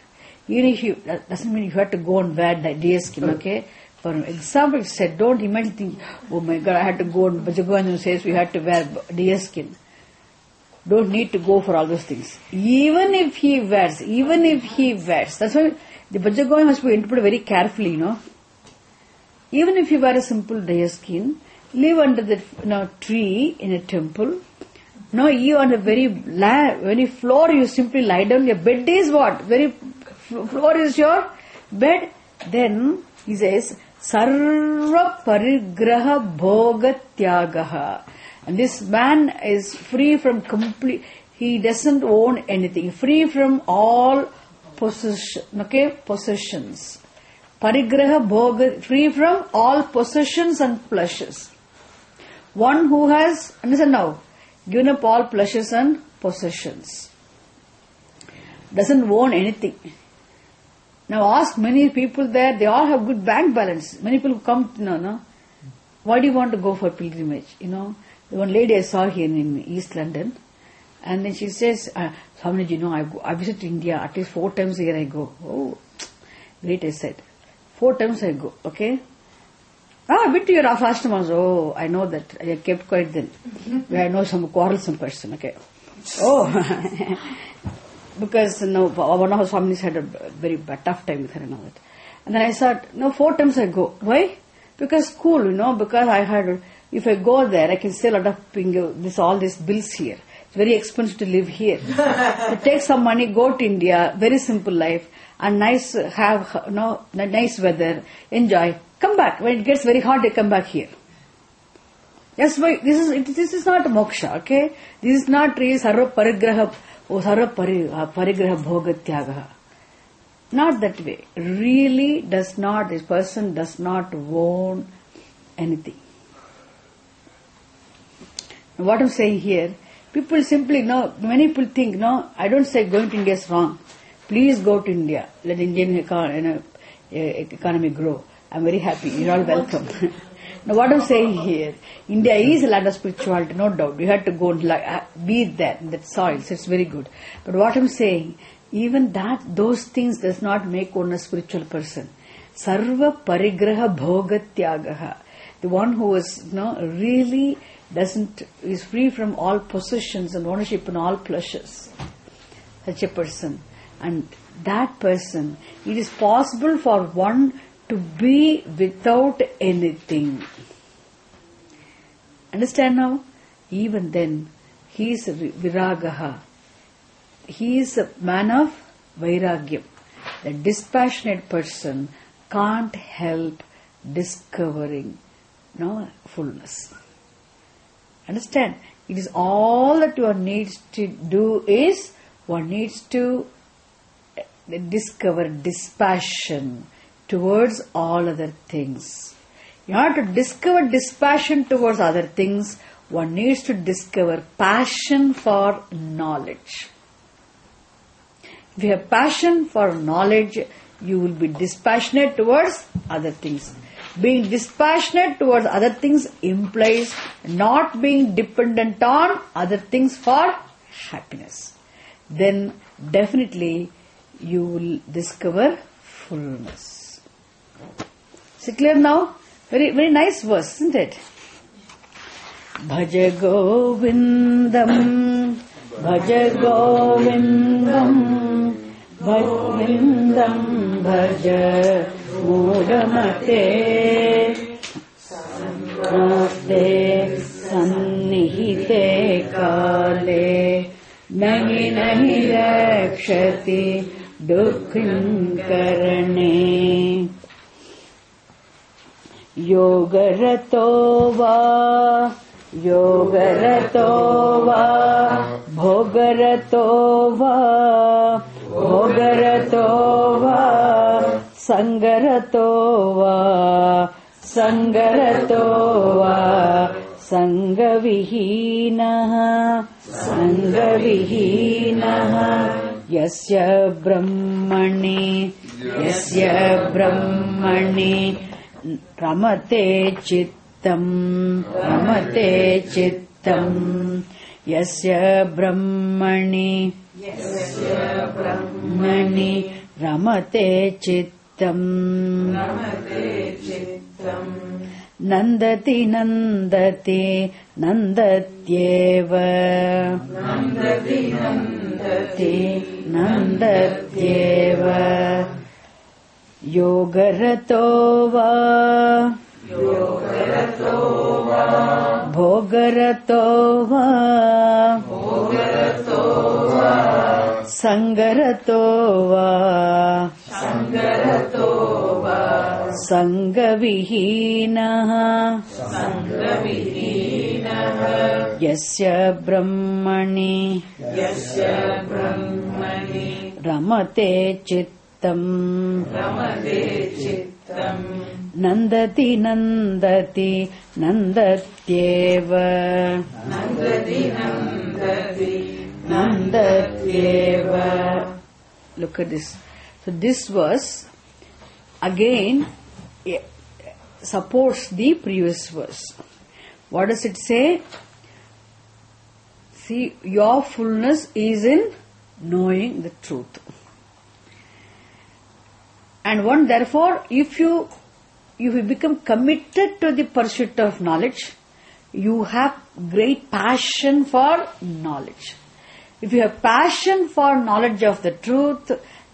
Even if you, that doesn't mean you have to go and wear the deer skin, okay? For example, it said, don't imagine think, oh my God, I had to go and Bhajagovinda says we had to wear deer skin. Don't need to go for all those things. Even if he wears, even if he wears, that's why the Bhajagovinda must be interpreted very carefully, you know. Even if you wear a simple deer skin, live under the you know, tree in a temple. No, you on a very la- very floor, you simply lie down. Your bed is what? Very floor is your bed. Then he says, Sarva Parigraha Bhoga Tyagaha. And this man is free from complete, he doesn't own anything, free from all possession, okay, possessions. Parigraha Bhoga, free from all possessions and pleasures. One who has, understand now, given up all pleasures and possessions. Doesn't own anything. Now ask many people there, they all have good bank balance. Many people who come, you know, no, why do you want to go for pilgrimage? You know, the one lady I saw here in East London, and then she says, uh, Swamiji, you know, I, go, I visit India at least four times a year I go. Oh, great, I said. Four times I go, okay? Ah, I've been to your ashramas. Oh, I know that. I kept quiet then. Mm-hmm. I know some quarrelsome person, okay? Oh, because you know, one of our families had a very tough time with her and all that. And then I thought, no, four times I go. Why? Because school, you know, because I had, if I go there, I can sell a lot of this, all these bills here. It's very expensive to live here. To take some money, go to India, very simple life, and nice, have, you know, nice weather, enjoy. Come back. When it gets very hot, they come back here. That's why this is this is not moksha, okay? This is not really sarva parigraha, or sarva parigraha bhoga tyagaha. Not that way. Really does not, this person does not own anything. Now what I'm saying here, people simply, no, many people think, no, I don't say going to India is wrong. Please go to India. Let Indian economy, economy grow. I'm very happy. You're all welcome. Now what I'm saying here, India is a land of spirituality, no doubt. You have to go and be there in that soil, so it's very good. But what I'm saying, even that, those things does not make one a spiritual person. Sarva parigraha bhoga tyagaha. The one who is, you know, really doesn't, is free from all possessions and ownership and all pleasures. Such a person. And that person, it is possible for one to be without anything. Understand now? Even then, he is viragaha. He is a man of vairagyam. The dispassionate person can't help discovering, no, fullness. Understand? It is all that one needs to do is, one needs to discover dispassion towards all other things. In order to discover dispassion towards other things, one needs to discover passion for knowledge. If you have passion for knowledge, you will be dispassionate towards other things. Being dispassionate towards other things implies not being dependent on other things for happiness. Then definitely you will discover fullness. Is it clear now? Very, very nice verse, isn't it? Bhaja Govindam, Bhaja Govindam, Govindam Bhaja Mudamate, Samrate Sannihite Kale, Nahi Nahi Rakshati Dukhin Karane. Yogarato va, Yogarato va, Bhogarato va, Bhogarato va, Sangarato va, Sangarato va, Sangavihinaha, Sangavihinaha, Yasya Brahmani, Yasya Brahmani, Ramate Chittam, Ramate Chittam, Yasya Brahmani, Yasya Brahmani, Ramate Chittam. Ramate Chittam. Nandati Nandati Nandatyeva. Nandati Nandati Nandatyeva. Yogarato va. Yogarato va. Bhogarato va. Bhogarato va. Sangarato va. Sangarato va. Sangavihinaha. Sangavihinaha. Yasya brahmani. Yasya brahmani. Ramate Chittam. Ramate Chittam. Nandati Nandati Nandatyeva. Nandati Nandati Nandatyeva. Look at this. So this verse again eh, supports the previous verse. What does it say? See, your fullness is in knowing the truth. And one, therefore, if you if you become committed to the pursuit of knowledge, you have great passion for knowledge. If you have passion for knowledge of the truth,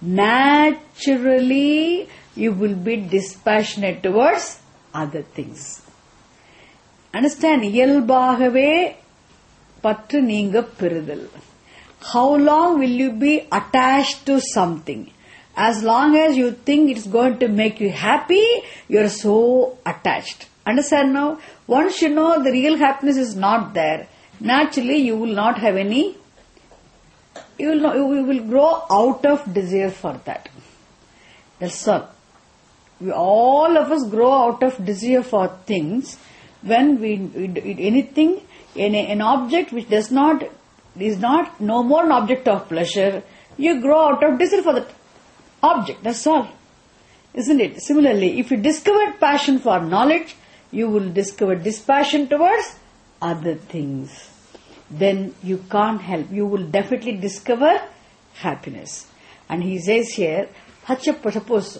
naturally you will be dispassionate towards other things. Understand? Iyalbagave patru neenga perudal. How long will you be attached to something? As long as you think it's going to make you happy, you're so attached. Understand now? Once you know the real happiness is not there, naturally you will not have any, you will, not, you will grow out of desire for that. That's all. We, all of us grow out of desire for things when we, we anything, an, an object which does not, is not, no more an object of pleasure, you grow out of desire for that object, that's all. Isn't it? Similarly, if you discover passion for knowledge, you will discover dispassion towards other things. Then you can't help. You will definitely discover happiness. And he says here, suppose,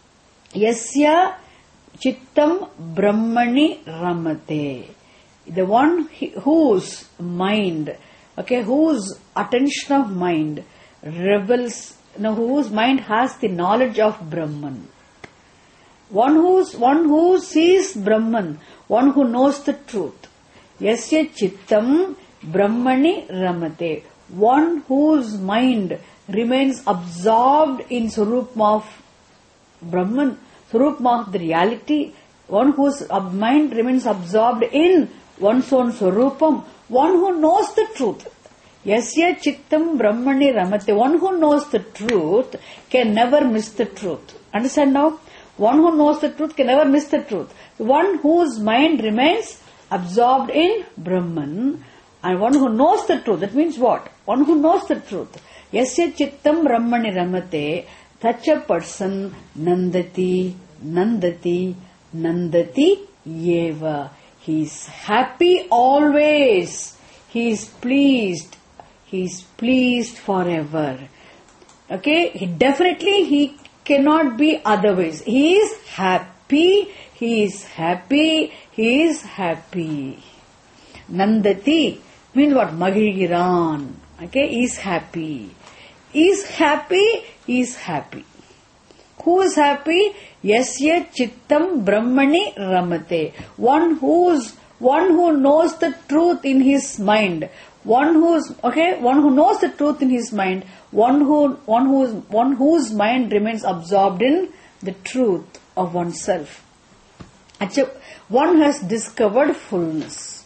Yasya Chittam Brahmani Ramate. The one whose mind, okay, whose attention of mind revels, no, whose mind has the knowledge of Brahman. One who's, one who sees Brahman, one who knows the truth. Yasya Chittam Brahmani Ramate. One whose mind remains absorbed in Sarupma of Brahman, Sarupma of the reality. One whose mind remains absorbed in one's own Sarupam. One who knows the truth. Yasya Chittam Brahmani Ramate. One who knows the truth can never miss the truth. Understand now? One who knows the truth can never miss the truth. One whose mind remains absorbed in Brahman and one who knows the truth. That means what? One who knows the truth. Yasya Chittam Brahmani Ramate. Such a person Nandati, Nandati, Nandati Yeva. He is happy always. He is pleased. He is pleased forever. Okay? He definitely he cannot be otherwise. He is happy. He is happy. He is happy. Nandati means what? Magilgiran. Okay? He is happy. He is happy. He is happy. Who is happy? Yasya Chittam Brahmani Ramate. One who's one who knows the truth in his mind. One who's okay. One who knows the truth in his mind. One who one who's one whose mind remains absorbed in the truth of oneself. Actually, one has discovered fullness.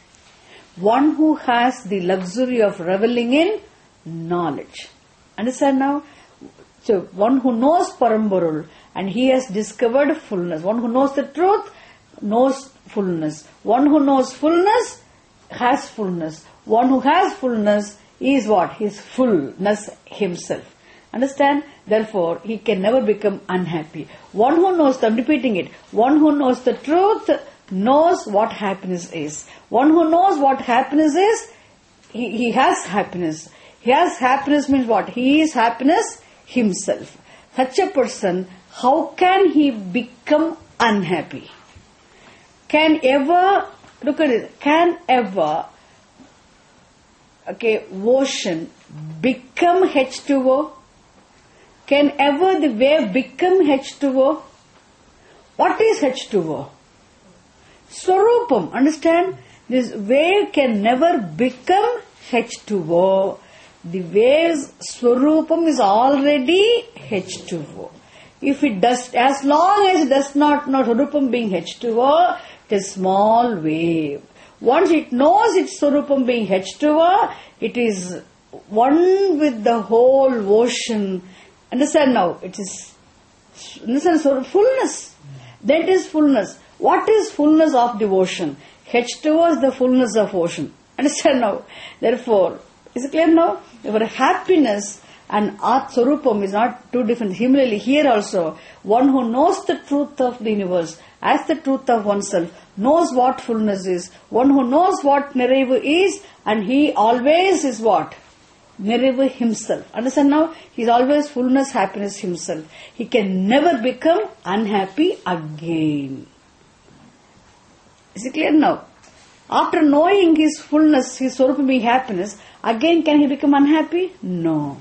One who has the luxury of reveling in knowledge. Understand now? So, one who knows Paramborul and he has discovered fullness. One who knows the truth knows fullness. One who knows fullness has fullness. One who has fullness is what? He is fullness himself. Understand? Therefore, he can never become unhappy. One who knows, I'm repeating it, one who knows the truth knows what happiness is. One who knows what happiness is, he, he has happiness. He has happiness means what? He is happiness himself. such a person, how can he become unhappy? Can ever, look at it, can ever, okay, ocean become H two O? Can ever the wave become H two O? What is H two O? Swarupam, understand? This wave can never become H two O. The wave's Swarupam is already H two O. If it does, as long as it does not know Swarupam being H two O, it is small wave. Once it knows its Swarupam being H two O, it is one with the whole ocean. Understand now? It is, understand, so fullness. That is fullness. What is fullness of the ocean? H two O is the fullness of ocean. Understand now? Therefore, is it clear now? Your happiness and At Swarupam is not too different. Similarly, here also, one who knows the truth of the universe as the truth of oneself, knows what fullness is, one who knows what Niraivu is, and he always is what? Niraivu himself. Understand now? He is always fullness, happiness himself. He can never become unhappy again. Is it clear now? After knowing his fullness, his Swarupam being happiness, again can he become unhappy? No.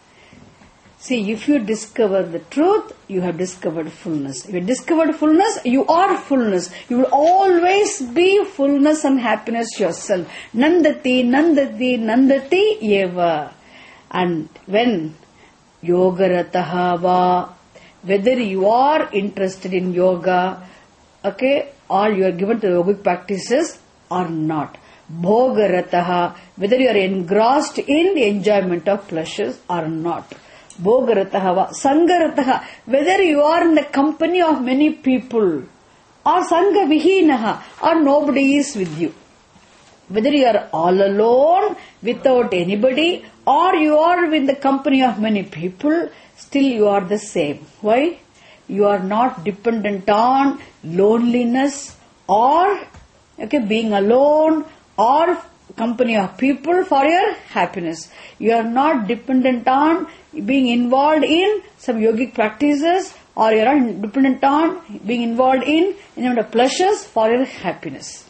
See, if you discover the truth, you have discovered fullness. If you discovered fullness, you are fullness. You will always be fullness and happiness yourself. Nandati, nandati, nandati eva. And when yogarataha va, whether you are interested in yoga, okay, or you are given to yogic practices or not. Bhogarataha, whether you are engrossed in the enjoyment of pleasures or not. Bhogarataha, Sangarataha, whether you are in the company of many people, or Sangha Vihinaha, or nobody is with you. Whether you are all alone, without anybody, or you are in the company of many people, still you are the same. Why? You are not dependent on loneliness, or okay, being alone, or company of people for your happiness. You are not dependent on being involved in some yogic practices, or you are not dependent on being involved in any of pleasures for your happiness.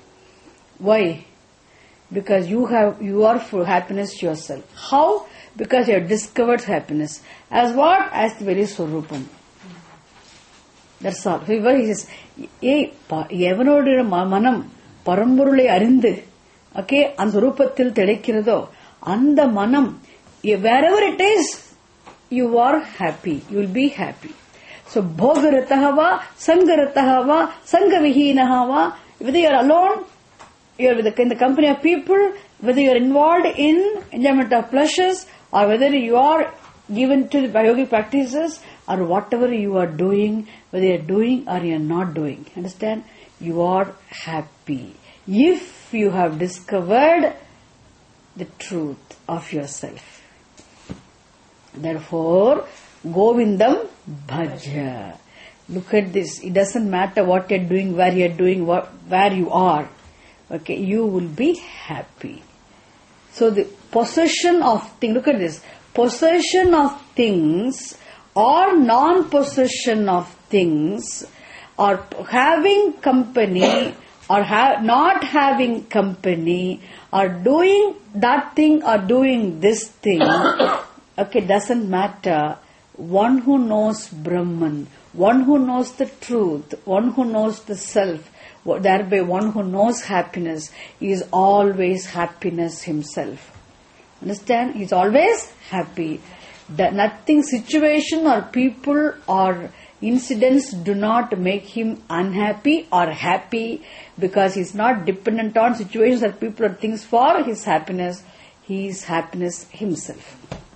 Why? Because you have you are for happiness yourself. How? Because you have discovered happiness. As what? As the very Swarupam. That's all. He says, "Hey, evanodu manam paramurulai arindu." Okay, and Swarupathil tedikkiradho, and the manam, wherever it is, you are happy. You will be happy. So, bhogaratahava, sangaratahava, sangavihinahava, whether you are alone, you are in the company of people, whether you are involved in enjoyment of pleasures, or whether you are given to the yogic practices, or whatever you are doing, whether you are doing or you are not doing. Understand? You are happy. If you have discovered the truth of yourself. Therefore, Govindam Bhaja. Look at this. It doesn't matter what you are doing, where you are doing, what, where you are. Okay, you will be happy. So the possession of things, look at this. Possession of things or non-possession of things, or having company or ha- not having company, or doing that thing or doing this thing, okay, doesn't matter. One who knows Brahman, one who knows the truth, one who knows the self, thereby one who knows happiness, is always happiness himself. Understand? He is always happy. That nothing, situation or people or incidents do not make him unhappy or happy, because he is not dependent on situations or people or things for his happiness. He is happiness himself.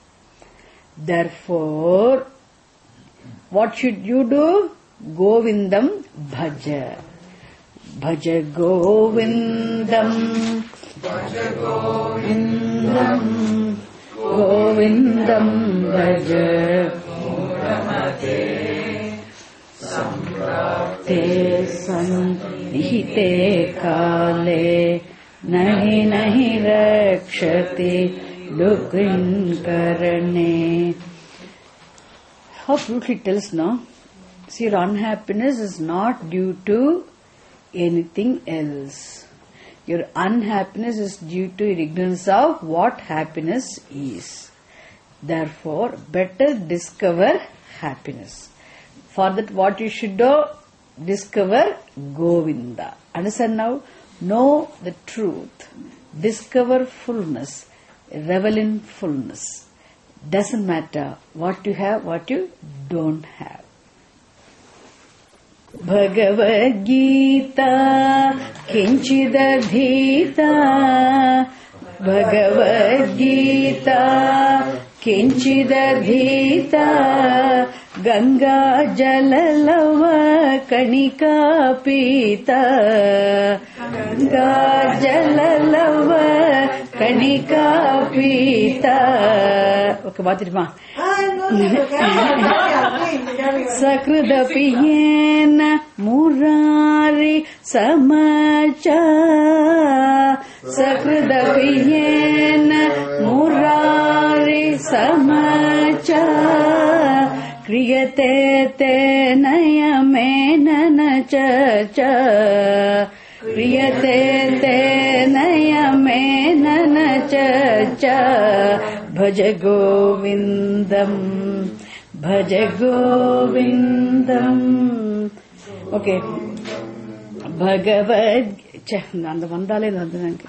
Therefore, what should you do? Govindam Bhaja. Bhaja Govindam. Bhaja Govindam. Govindam Bhaja. Muramate Samprapte Sanihite Kale Nahi Nahi Rakshati Dukhin Karane. how beautifully it tells now. See, your unhappiness is not due to anything else. Your unhappiness is due to your ignorance of what happiness is. Therefore, better discover happiness. For that, what you should do? Discover Govinda. Understand now? Know the truth. Discover fullness. Revel in fullness. Doesn't matter what you have, what you don't have. Bhagavad Gita Kinchidadhita Bhagavad Gita Kinchidadhita Ganga Jalalava Kanika Pita Ganga Jalalava Kanika Pita. Okay, Bhatirma. Sakridapiyena Murari Samacha Sakridapiyena Murari Samacha Kriyate te nayamena nachacha Kriyate te nayamena nachacha Bhaja Govindam Bhaja Govindam. Okay. Bhagavad Che, nanda vandale nanda nange.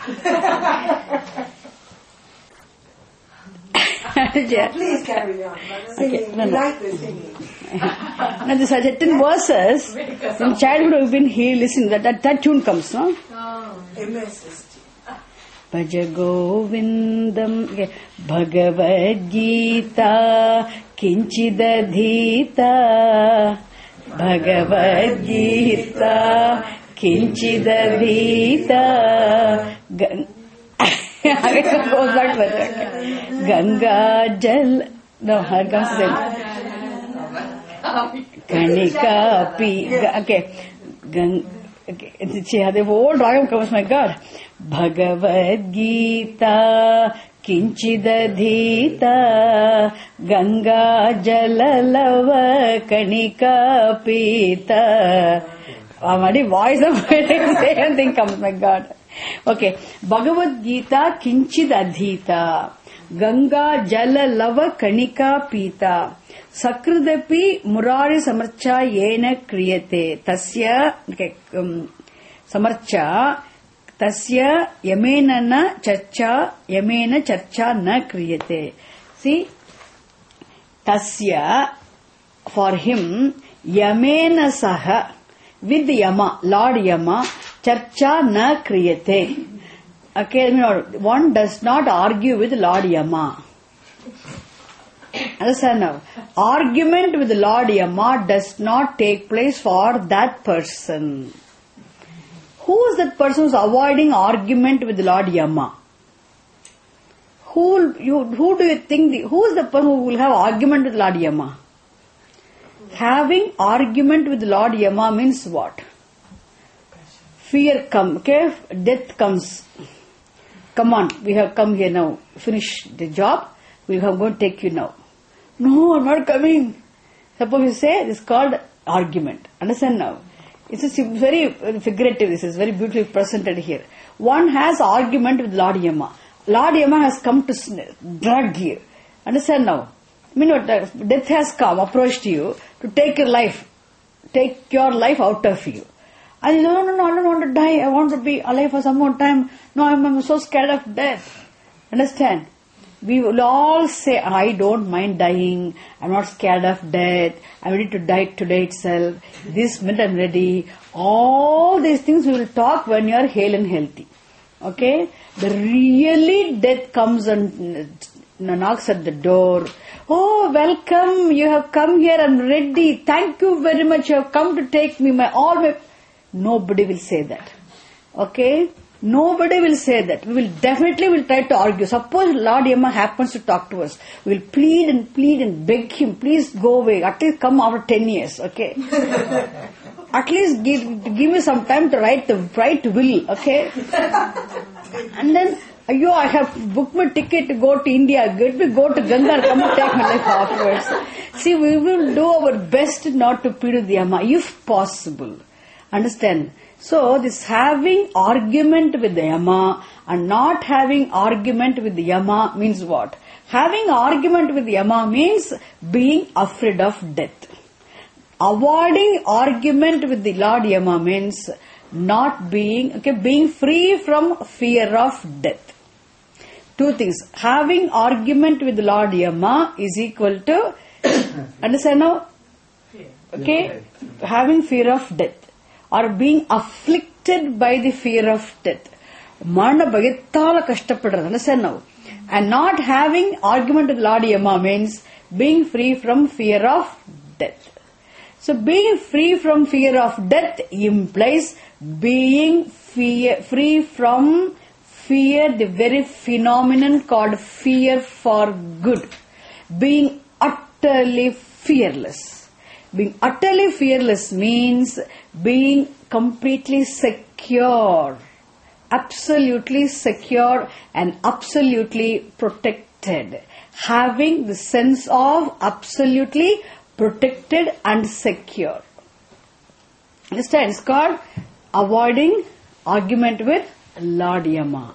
Please carry on. Singing. Okay, no, no. We like the singing. Now the certain verses in childhood we've been here listening that, that that tune comes, no? M S S T. Bhaja Govindam. Okay. Bhagavad Gita Kinchidadhita Bhagavad Gita Kinchidadhita goes back to that. Ganga Jal. No, her comes then. Kanika Pi. Okay. Gang. Okay. See how the whole drawing comes, my God. Bhagavad Gita Kinchidadhita Ganga Jalalava Kanika Pita. Already voice of same thing comes, my God. Okay. Bhagavad Gita Kinchidadhita Ganga Jalalava Kanika Pita Sakridapi Murari Samarcha Yena Kriyate Tasya okay, um, Samarcha Tasya Yamena na Charcha Yamena Charcha na Kriyate. See, Tasya, for him, Yamena Saha, with Yama, Lord Yama, Charcha na Kriyate. Okay, one does not argue with Lord Yama. Understand now? Argument with Lord Yama does not take place for that person. Who is that person who is avoiding argument with Lord Yama? Who, you, who do you think, the, who is the person who will have argument with Lord Yama? Having argument with Lord Yama means what? Fear comes, okay? Death comes. Come on, we have come here now. Finish the job. We are going to take you now. No, I'm not coming. Suppose you say, this is called argument. Understand now? It's a very figurative, this is very beautifully presented here. One has argument with Lord Yama. Lord Yama has come to drag you. Understand now? I mean, what, death has come, approached you to take your life, take your life out of you. And you know, no, no, no, I don't want to die. I want to be alive for some more time. No, I'm, I'm so scared of death. Understand? We will all say, I don't mind dying. I'm not scared of death. I'm ready to die today itself. This minute I'm ready. All these things we will talk when you are hale and healthy. Okay? The really death comes and knocks at the door. Oh, welcome. You have come here. I'm ready. Thank you very much. You have come to take me. My all my... Nobody will say that. Okay? Nobody will say that. We will definitely will try to argue. Suppose Lord Yama happens to talk to us. We will plead and plead and beg him, please go away. At least come after ten years, okay? At least give, give me some time to write the right will, okay? And then, Ayo, I have booked my ticket to go to India. Get me go to Ganga, come and take my life afterwards. see, we will do our best not to pity the Yama, if possible. Understand? So, this having argument with the Yama and not having argument with the Yama means what? Having argument with the Yama means being afraid of death. Avoiding argument with the Lord Yama means not being, okay, being free from fear of death. Two things. Having argument with the Lord Yama is equal to, understand now? Okay? Having fear of death. Or being afflicted by the fear of death. Marana bagattala kashtapadra. Understand now? And not having argument with Lord Yama means being free from fear of death. So being free from fear of death implies being fear, free from fear, the very phenomenon called fear for good. Being utterly fearless. Being utterly fearless means being completely secure, absolutely secure and absolutely protected. Having the sense of absolutely protected and secure. Understand? It's called avoiding argument with Lord Yama.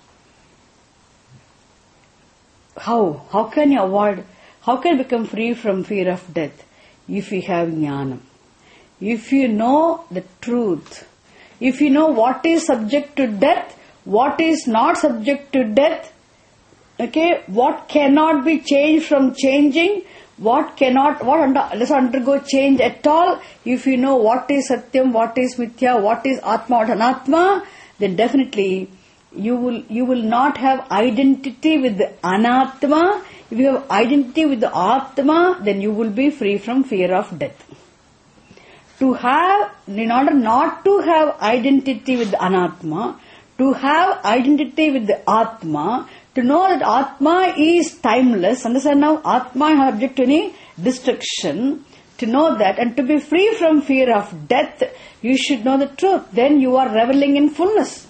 How? How can you avoid? How can you become free from fear of death? If you have jnanam. If you know the truth. If you know what is subject to death, what is not subject to death, okay, what cannot be changed from changing, what cannot, what under, does undergo change at all. If you know what is satyam, what is mithya, what is atma, what anatma, then definitely you will you will not have identity with the anatma. If you have identity with the atma, then you will be free from fear of death. To have, in order not to have identity with the anatma, to have identity with the atma, to know that atma is timeless, understand now, atma is object to any destruction, to know that and to be free from fear of death, you should know the truth. Then you are reveling in fullness.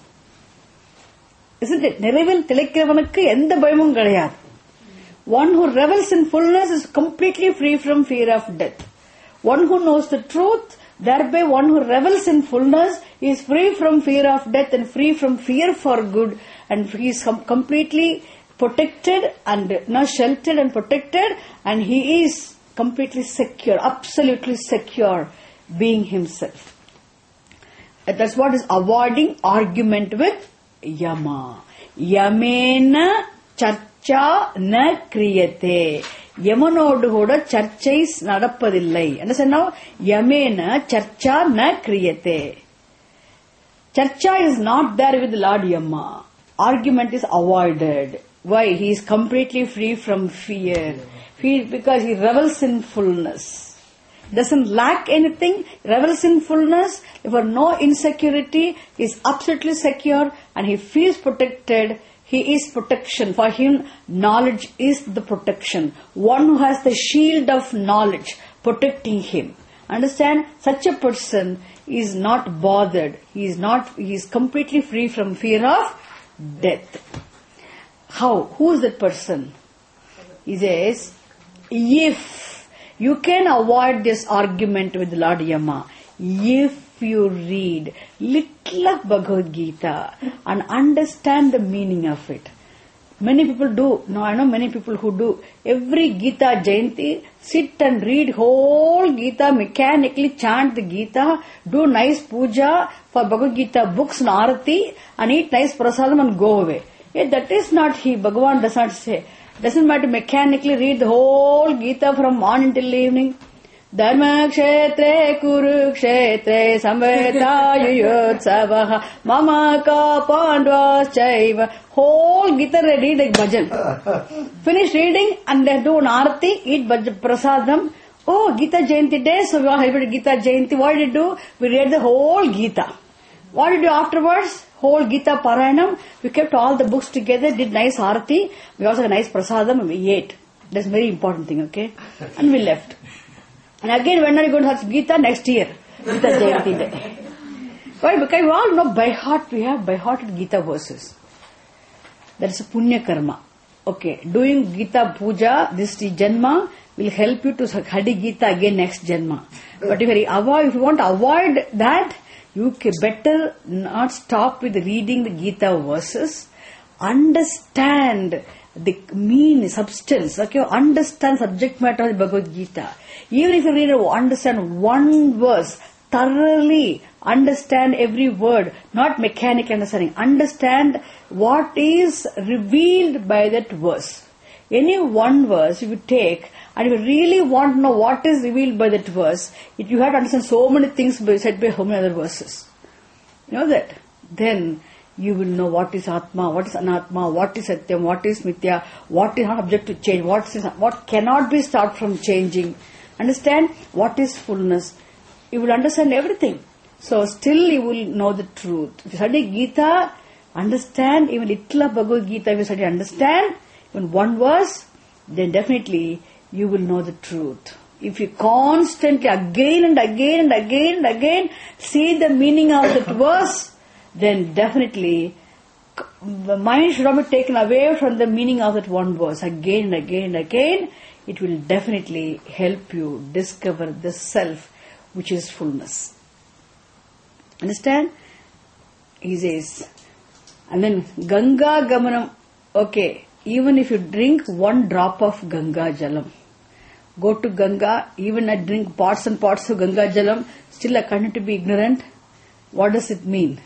Isn't it? Niraival thilaikkiravanukku endha bayamum kedaiyadu. One who revels in fullness is completely free from fear of death. One who knows the truth, thereby one who revels in fullness is free from fear of death and free from fear for good, and he is com- completely protected and not sheltered and protected, and he is completely secure, absolutely secure, being himself. That's what is avoiding argument with Yama. Yamena charcha na kriyate. Yamanodu hoda charchais nadapadillai. Understand now? Yamena charcha na kriyate. Charcha is not there with Lord Yama. Argument is avoided. Why? He is completely free from fear. He, because he revels in fullness. Doesn't lack anything, revels in fullness, for no insecurity, is absolutely secure and he feels protected. He is protection. For him, knowledge is the protection. One who has the shield of knowledge protecting him. Understand? Such a person is not bothered. He is not, he is completely free from fear of death. How? Who is that person? He says, if you can avoid this argument with Lord Yama, if you read little of Bhagavad Gita and understand the meaning of it. Many people do. No, I know many people who do. Every Gita Jayanti, sit and read whole Gita, mechanically chant the Gita, do nice puja for Bhagavad Gita books and arati, and eat nice prasadam and go away. Yet that is not he. Bhagavan does not say. Doesn't matter mechanically read the whole Gita from morning till evening. Dharma kshetre kuru kshetre samvetayuyotsavaha mama ka pandvas chaiva. Whole Gita read like bhajan. Finish reading and then do an arati, eat prasadam. Oh, Gita Jayanti day, so we all celebrate Gita Jayanti. What did we do? We read the whole Gita. What did we do afterwards? Whole Gita Parayanam. We kept all the books together, did nice arati. We also had nice prasadam and we ate. That's a very important thing, okay? And we left. And again, when are you going to have Gita? Next year. Gita Jayanti day. Why? Because we all know by heart, we have by hearted Gita verses. That is a punya karma. okay, doing Gita Puja, this Janma will help you to study Gita again next Janma. But if you, avoid, if you want to avoid that, you can better not stop with reading the Gita verses. Understand the mean substance, okay, understand subject matter of the Bhagavad Gita. Even if you read understand one verse, thoroughly understand every word, not mechanical understanding. Understand what is revealed by that verse. Any one verse if you take, and if you really want to know what is revealed by that verse, it, you have to understand so many things said by so many other verses. You know that? Then you will know what is Atma, what is Anatma, what is Satyam, what is Mithya, what is not object to change, what is what cannot be stopped from changing. Understand what is fullness. You will understand everything. So still you will know the truth. If you study Gita, understand even little of Bhagavad Gita, if you study understand even one verse, then definitely you will know the truth. If you constantly again and again and again and again see the meaning of that verse, then definitely the mind should not be taken away from the meaning of that one verse. Again and again and again, it will definitely help you discover the self, which is fullness. Understand? He says, and then Ganga Gamanam, okay, even if you drink one drop of Ganga Jalam, go to Ganga, even I drink pots and pots of Ganga Jalam, still I continue to be ignorant. What does it mean?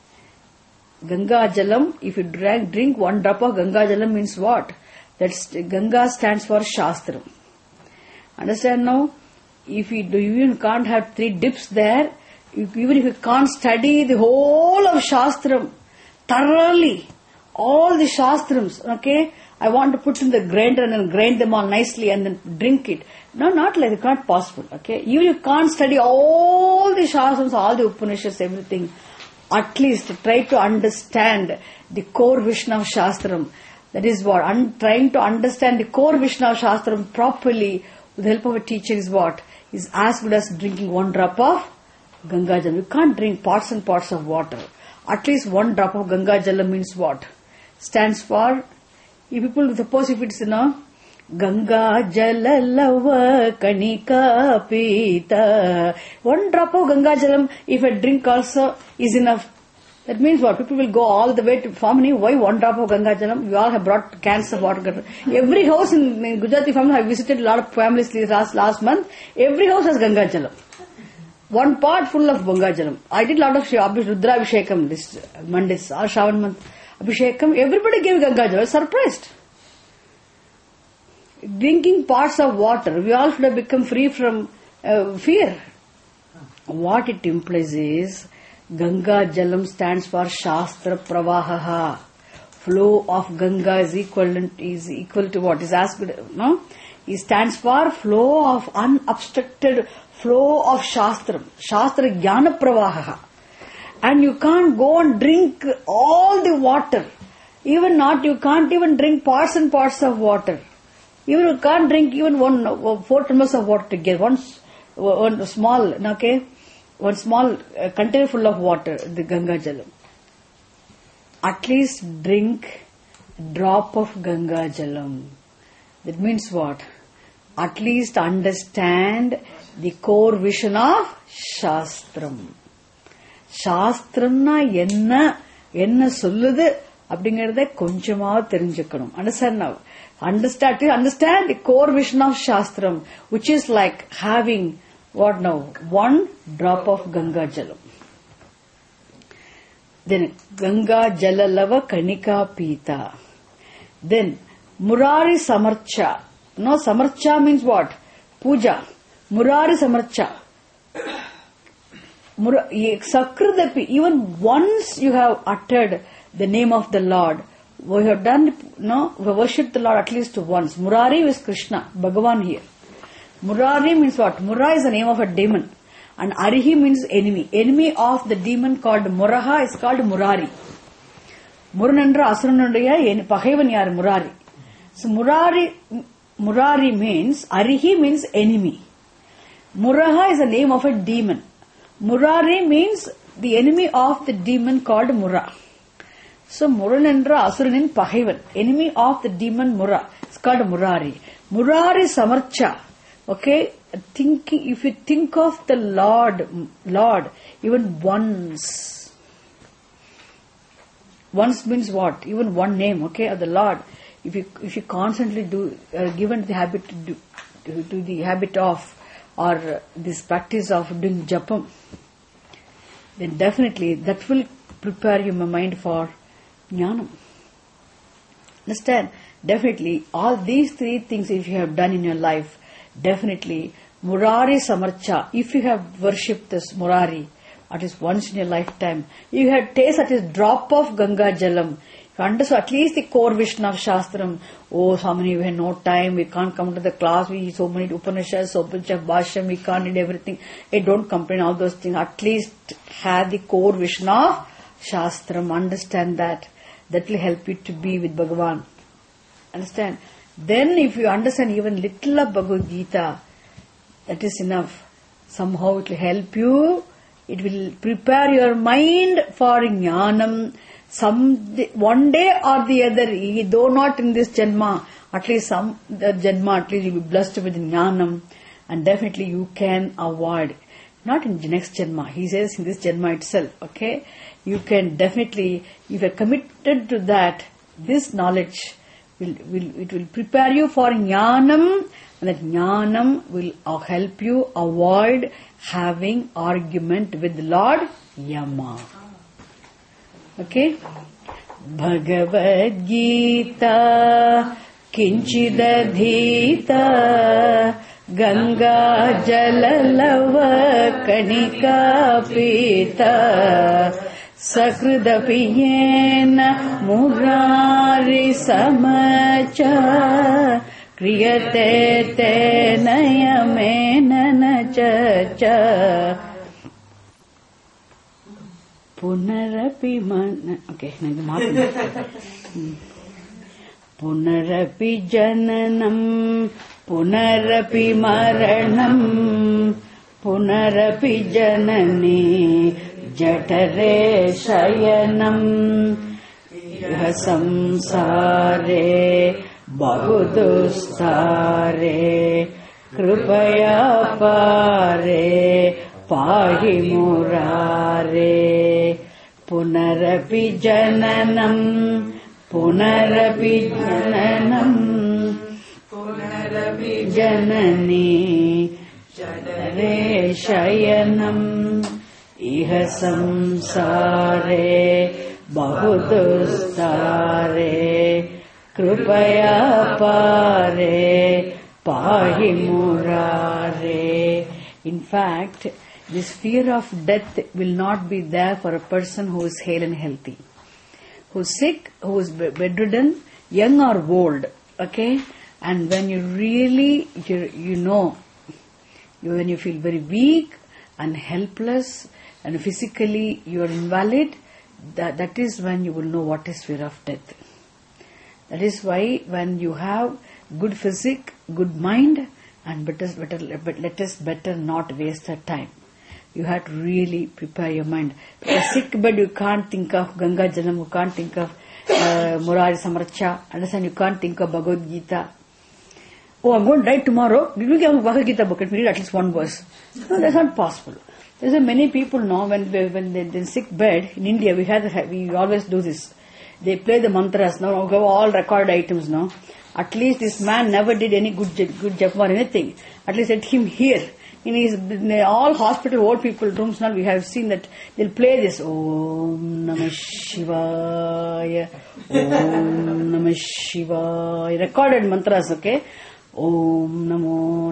Ganga Jalam, if you drink, drink one drop of Ganga Jalam means what? That's Ganga stands for Shastram. Understand now? If you do, you can't have three dips there, even if you can't study the whole of Shastram thoroughly, all the Shastrams, okay, I want to put in the grinder and then grind them all nicely and then drink it. No, not like, it's not possible, okay. Even you can't study all the Shastrams, all the Upanishads, everything, at least try to understand the core vision of Shastram. That is what, un- trying to understand the core vision of Shastram properly with the help of a teacher is what? Is as good as drinking one drop of Ganga Jalam. You can't drink pots and pots of water. At least one drop of Ganga Jalam means what? Stands for, if people suppose if it's, you know, Ganga Jala Lava Kanika Pita. One drop of Ganga Jalam, if I drink also, is enough. That means what? People will go all the way to family. Why one drop of Ganga Jalam? We all have brought cans of water. Every house in, in Gujarati family, I visited a lot of families last, last month. Every house has Ganga Jalam. One pot full of Ganga Jalam. I did a lot of Rudra Abhishekam this Mondays, or Shravan month Abhishekam. Everybody gave Ganga Jalam. I was surprised. Drinking pots of water, we all should have become free from uh, fear. What it implies is, Ganga Jalam stands for Shastra Pravahaha. Flow of Ganga is equivalent, is equal to what? Is as good, no? It stands for flow of unobstructed flow of Shastra. Shastra Jnana Pravahaha. And you can't go and drink all the water. Even not, you can't even drink pots and pots of water. Even you can't drink even one, four tumbers of water together. One, one small, okay? One small uh, container full of water, the Ganga Jalam. At least drink drop of Ganga Jalam. That means what? At least understand the core vision of Shastram. Shastramna enna enna சொல்லுது அப்படிங்கறத கொஞ்சமா தெரிஞ்சுக்கணும். Understand now? Understand, understand the core vision of Shastram, which is like having what now? One drop of Ganga Jalam. Then Ganga Jalalava Kanika Pita. Then Murari Samarcha. No, Samarcha means what? Puja. Murari Samarcha. Mura, Sakradapi, even once you have uttered the name of the Lord, we have done, no, we have worshipped the Lord at least once. Murari is Krishna, Bhagavan here. Murari means what? Mura is the name of a demon. And Arihi means enemy. Enemy of the demon called Muraha is called Murari. Muranandra Asuranandaya Pahaivan yar Murari. So Murari, Murari means, Arihi means enemy. Muraha is the name of a demon. Murari means the enemy of the demon called Mura. So Muranendra Asuranin Pahaivan, enemy of the demon Mura. It's called Murari. Murari Samarcha. Okay, thinking, if you think of the Lord, Lord, even once. Once means what? Even one name, okay, of the Lord. If you if you constantly do, uh, given the habit to do, to do the habit of, or uh, this practice of doing japam, then definitely that will prepare your mind for jnanam. Understand? Definitely, all these three things if you have done in your life, definitely, Murari Samarcha, if you have worshipped this Murari, at least once in your lifetime, you have tasted at least drop of Ganga Jalam, if you understood at least the core vision of Shastram, oh, so many, we have no time, we can't come to the class, we so many Upanishads, so much of Bhashyam, we can't read everything, hey, don't complain all those things, at least have the core vision of Shastram, understand that, that will help you to be with Bhagavan. Understand? Then if you understand even little of Bhagavad Gita, that is enough. Somehow it will help you. It will prepare your mind for jnanam. Some one day or the other, though not in this janma, at least some the janma, at least you will be blessed with jnanam, and definitely you can avoid. Not in the next janma. He says in this janma itself. Okay, you can definitely, if you are committed to that, this knowledge. Will, will, it will prepare you for jnanam, and that jnanam will help you avoid having argument with Lord Yama. Okay? Bhagavad Gita Kinchidadhita Ganga Jalalava Kanika Pita Sakridapiyena Murari Samacha Kriyate te nayamena nachacha Punarapi man... Okay, Punarapi jananam Punarapi maranam Punarapi janani Jatare shayanam Iha samsare Bahudustare Kripaya pare Pahi murare Punarapi jananam Punarapi jananam Punarapi janani Jatare shayanam Iha samsare bahudustare kripaya pare pahi murare. In fact, this fear of death will not be there for a person who is hale and healthy, who is sick, who is bedridden, young or old. Okay, and when you really you, you know, you, when you feel very weak and helpless, and physically you are invalid, that, that is when you will know what is fear of death. That is why when you have good physique, good mind, and better, better, but let us better not waste our time. You have to really prepare your mind. Because sick bed, you can't think of Ganga Jalam, you can't think of uh, Murari Samarcha, understand, you can't think of Bhagavad Gita. Oh, I'm going to die tomorrow. Did you give a Bhagavad Gita book and read at least one verse? No, that's not possible. There's a many people now when they, when they're in sick bed in India, we have we always do this. They play the mantras now, we have all recorded items now. At least this man never did any good good japa or anything. At least let him hear. In his in all hospital old people rooms now we have seen that they'll play this Om Namah Shivaya, Om Namah Shivaya, recorded mantras, okay? Om Namo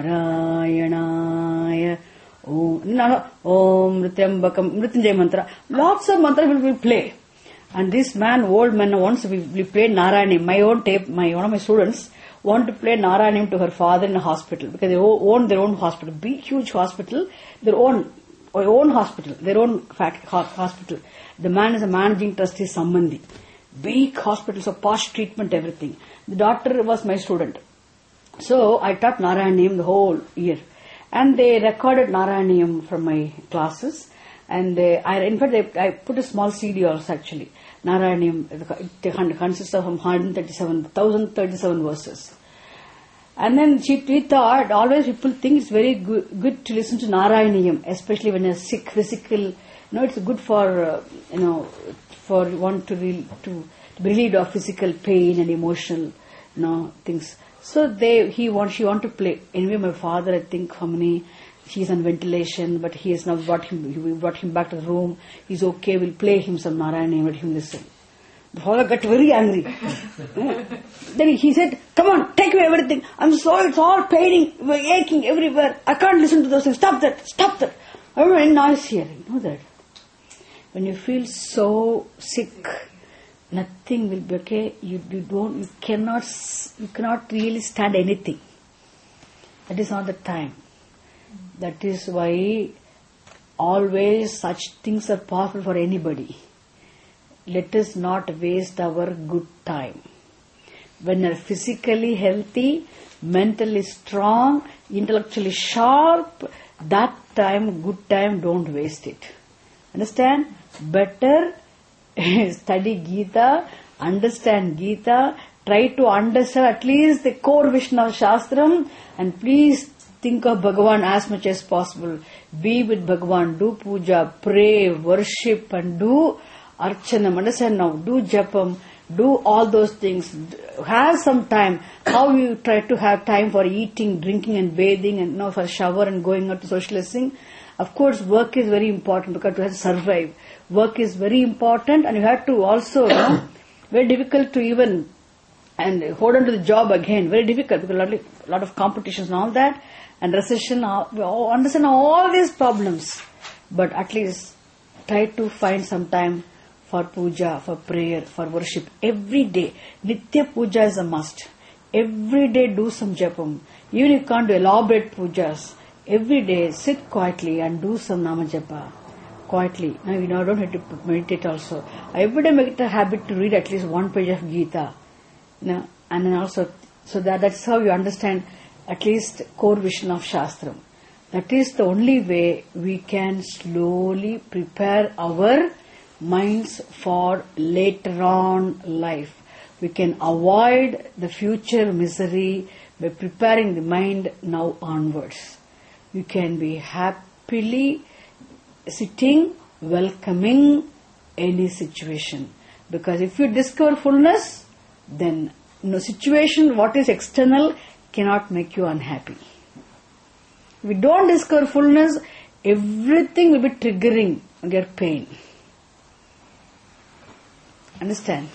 Narayanaya, Om, no, Om Mrityambakam, Mrityunjay mantra. Lots of mantras will, will play. And this man, old man, once we, we played Narayanam. My own tape, my one of my students want to play Narayanam to her father in a hospital because they own their own hospital, big huge hospital, their own their own hospital, their own fact, hospital. The man is a managing trustee, Sambandhi, big hospital, so posh treatment, everything. The doctor was my student, so I taught Narayanam the whole year, and they recorded Narayanam from my classes. And uh, I, in fact, I, I put a small C D also actually. Narayanam, it consists of one hundred thirty-seven, one thousand thirty-seven verses. And then she, we thought, always people think it's very good, good to listen to Narayanam, especially when you're sick, physical, you know, it's good for, uh, you know, for one to, re, to relieve of physical pain and emotional, you know, things. So they, he want, she want to play. Anyway, my father, I think, how many, he's on ventilation, but he has now brought him, we brought him back to the room. He's okay, we'll play him some Narayanam, let him listen. The father got very angry. Then he said, come on, take away everything. I'm sorry, it's all paining, aching everywhere. I can't listen to those things. Stop that, stop that. I'm very noise here. You know that? When you feel so sick, nothing will be okay. You, you don't, you cannot, you cannot really stand anything. That is not the time. That is why always such things are possible for anybody. Let us not waste our good time. When you are physically healthy, mentally strong, intellectually sharp, that time, good time, don't waste it. Understand? Better study Gita, understand Gita, try to understand at least the core vision of Shastram, and please think of Bhagavan as much as possible. Be with Bhagavan, do puja, pray, worship, and do Archanam. Understand now? Do Japam, do all those things. Have some time. How you try to have time for eating, drinking, and bathing, and you know, for shower and going out to socializing. Of course, work is very important because you have to survive. Work is very important, and you have to also, you know, very difficult to even and hold on to the job again. Very difficult because a lot of, a lot of competitions and all that, and recession. We all understand all these problems, but at least try to find some time for puja, for prayer, for worship. Every day. Nitya puja is a must. Every day do some japam. Even if you can't do elaborate pujas, every day sit quietly and do some nama japa. Quietly. Now you know, don't have to meditate also. Every day make it a habit to read at least one page of Gita. You know, and then also, so that that's how you understand at least core vision of Shastram. That is the only way we can slowly prepare our minds for later on life. We can avoid the future misery by preparing the mind now onwards. You can be happily sitting, welcoming any situation. Because if you discover fullness, then no situation, what is external, cannot make you unhappy. If you don't discover fullness, everything will be triggering your pain. Understand?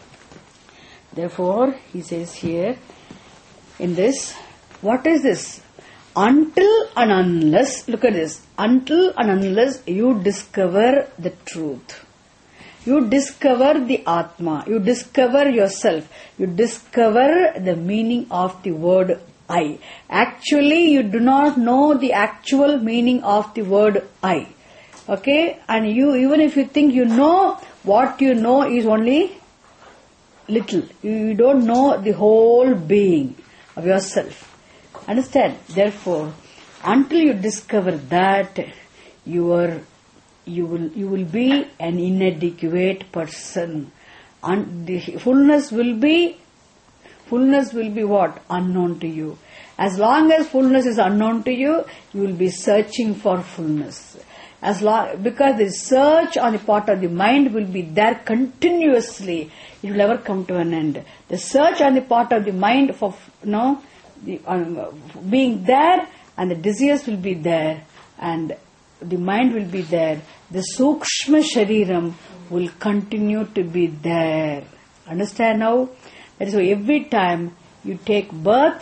Therefore, he says here, in this, what is this? Until and unless, look at this, until and unless you discover the truth. You discover the Atma, you discover yourself, you discover the meaning of the word I. Actually, you do not know the actual meaning of the word I. Okay? And you, even if you think you know, what you know is only little. You don't know the whole being of yourself. Understand? Therefore, until you discover that, you are, you will, you will be an inadequate person. And the fullness will be, fullness will be what? Unknown to you. As long as fullness is unknown to you, you will be searching for fullness. As long, because the search on the part of the mind will be there continuously. It will never come to an end. The search on the part of the mind for, you know, the, um, being there, and the desires will be there, and the mind will be there. The Sukshma Shariram will continue to be there. Understand now? That is why every time you take birth,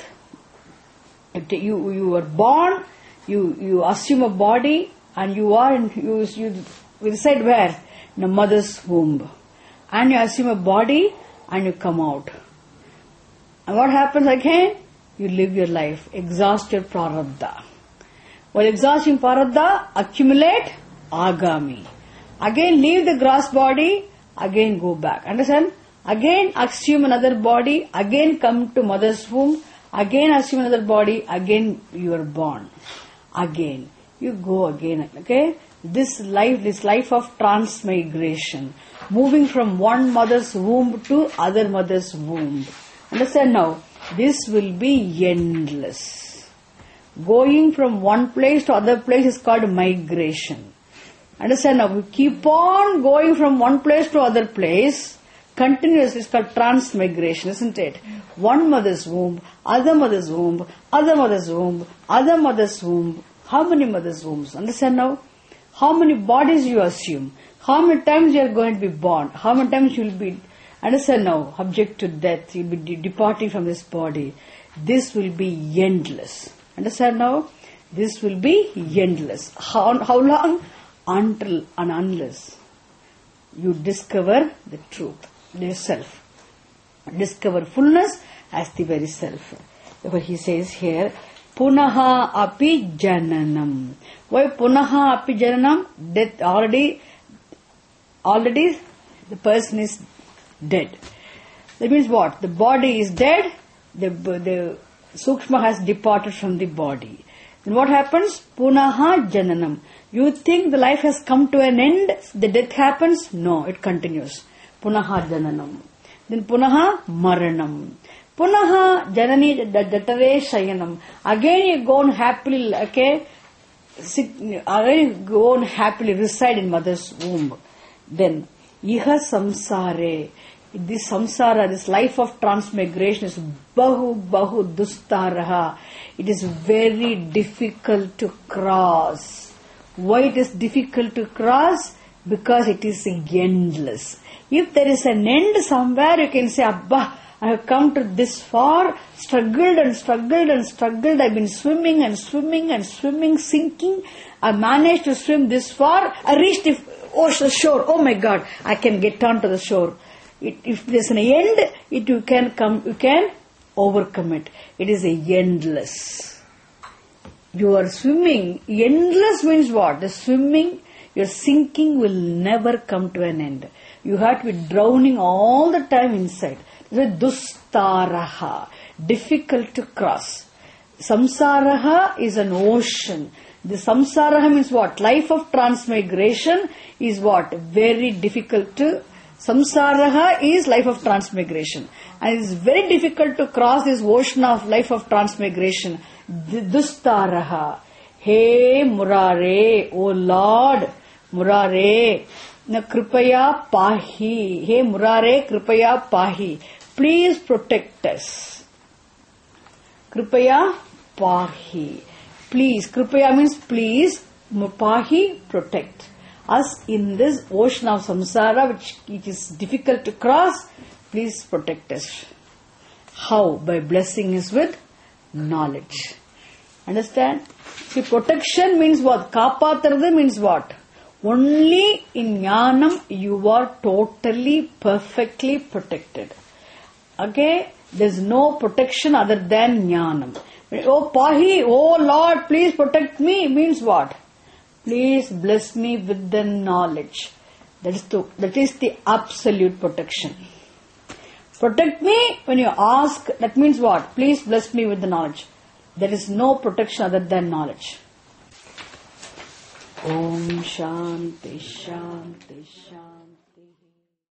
you, you are born, you, you assume a body, and you are in, you, you reside where? In a mother's womb. And you assume a body, and you come out. And what happens again? You live your life, exhaust your prarabdha. While exhausting prarabdha, accumulate agami. Again leave the gross body, again go back. Understand? Again assume another body, again come to mother's womb, again assume another body, again you are born. Again. You go again, okay? This life, this life of transmigration. moving from one mother's womb to other mother's womb. Understand now? This will be endless. Going from one place to other place is called migration. Understand now? We keep on going from one place to other place. Continuously, it's called transmigration, isn't it? One mother's womb, other mother's womb, other mother's womb, other mother's womb. How many mother's wombs? Understand now? How many bodies you assume? How many times you are going to be born? How many times you will be, understand now, subject to death, you will be de- departing from this body. This will be endless. Understand now? This will be endless. How, how long? Until and unless you discover the truth, yourself. Discover fullness as the very self. Therefore he says here, Punaha api jananam. Why punaha api jananam? Death already, already the person is dead. That means what? The body is dead, the, the Sukshma has departed from the body. Then what happens? Punaha jananam. You think the life has come to an end, the death happens? No, it continues. Punaha jananam. Then punaha maranam. Punaha janani datare shayanam. Again you go on happily, okay, sit, again you go on happily reside in mother's womb. Then iha samsare. This samsara, this life of transmigration is bahu bahu dustaraha. It is very difficult to cross. Why it is difficult to cross? Because it is endless. If there is an end somewhere, you can say, Abba, I have come to this far, struggled and struggled and struggled. I've been swimming and swimming and swimming, sinking. I managed to swim this far. I reached the ocean shore. Oh my God, I can get on to the shore. It, if there's an end, it you can come, you can overcome it. It is a endless. You are swimming. Endless means what? The swimming, your sinking will never come to an end. You have to be drowning all the time inside. Dustaraha, difficult to cross. Samsaraha is an ocean. The samsaraha means what? Life of transmigration is what? Very difficult to. Samsaraha is life of transmigration. And it is very difficult to cross this ocean of life of transmigration. Dustaraha. Hey Murare, O Lord, Murare, na kripaya pahi. Hey Murare, kripaya pahi. Please protect us. Kripaya pahi. Please, kripaya means please, pahi, protect us in this ocean of samsara which it is difficult to cross. Please protect us. How? By blessing us with knowledge. Understand? See, protection means what? Kapatarada means what? Only in jnanam you are totally, perfectly protected. Okay? There's no protection other than jnanam. Oh Pahi, oh Lord, please protect me means what? Please bless me with the knowledge. That is the, that is the absolute protection. Protect me when you ask, that means what? Please bless me with the knowledge. There is no protection other than knowledge. Om Shanti Shanti Shanti.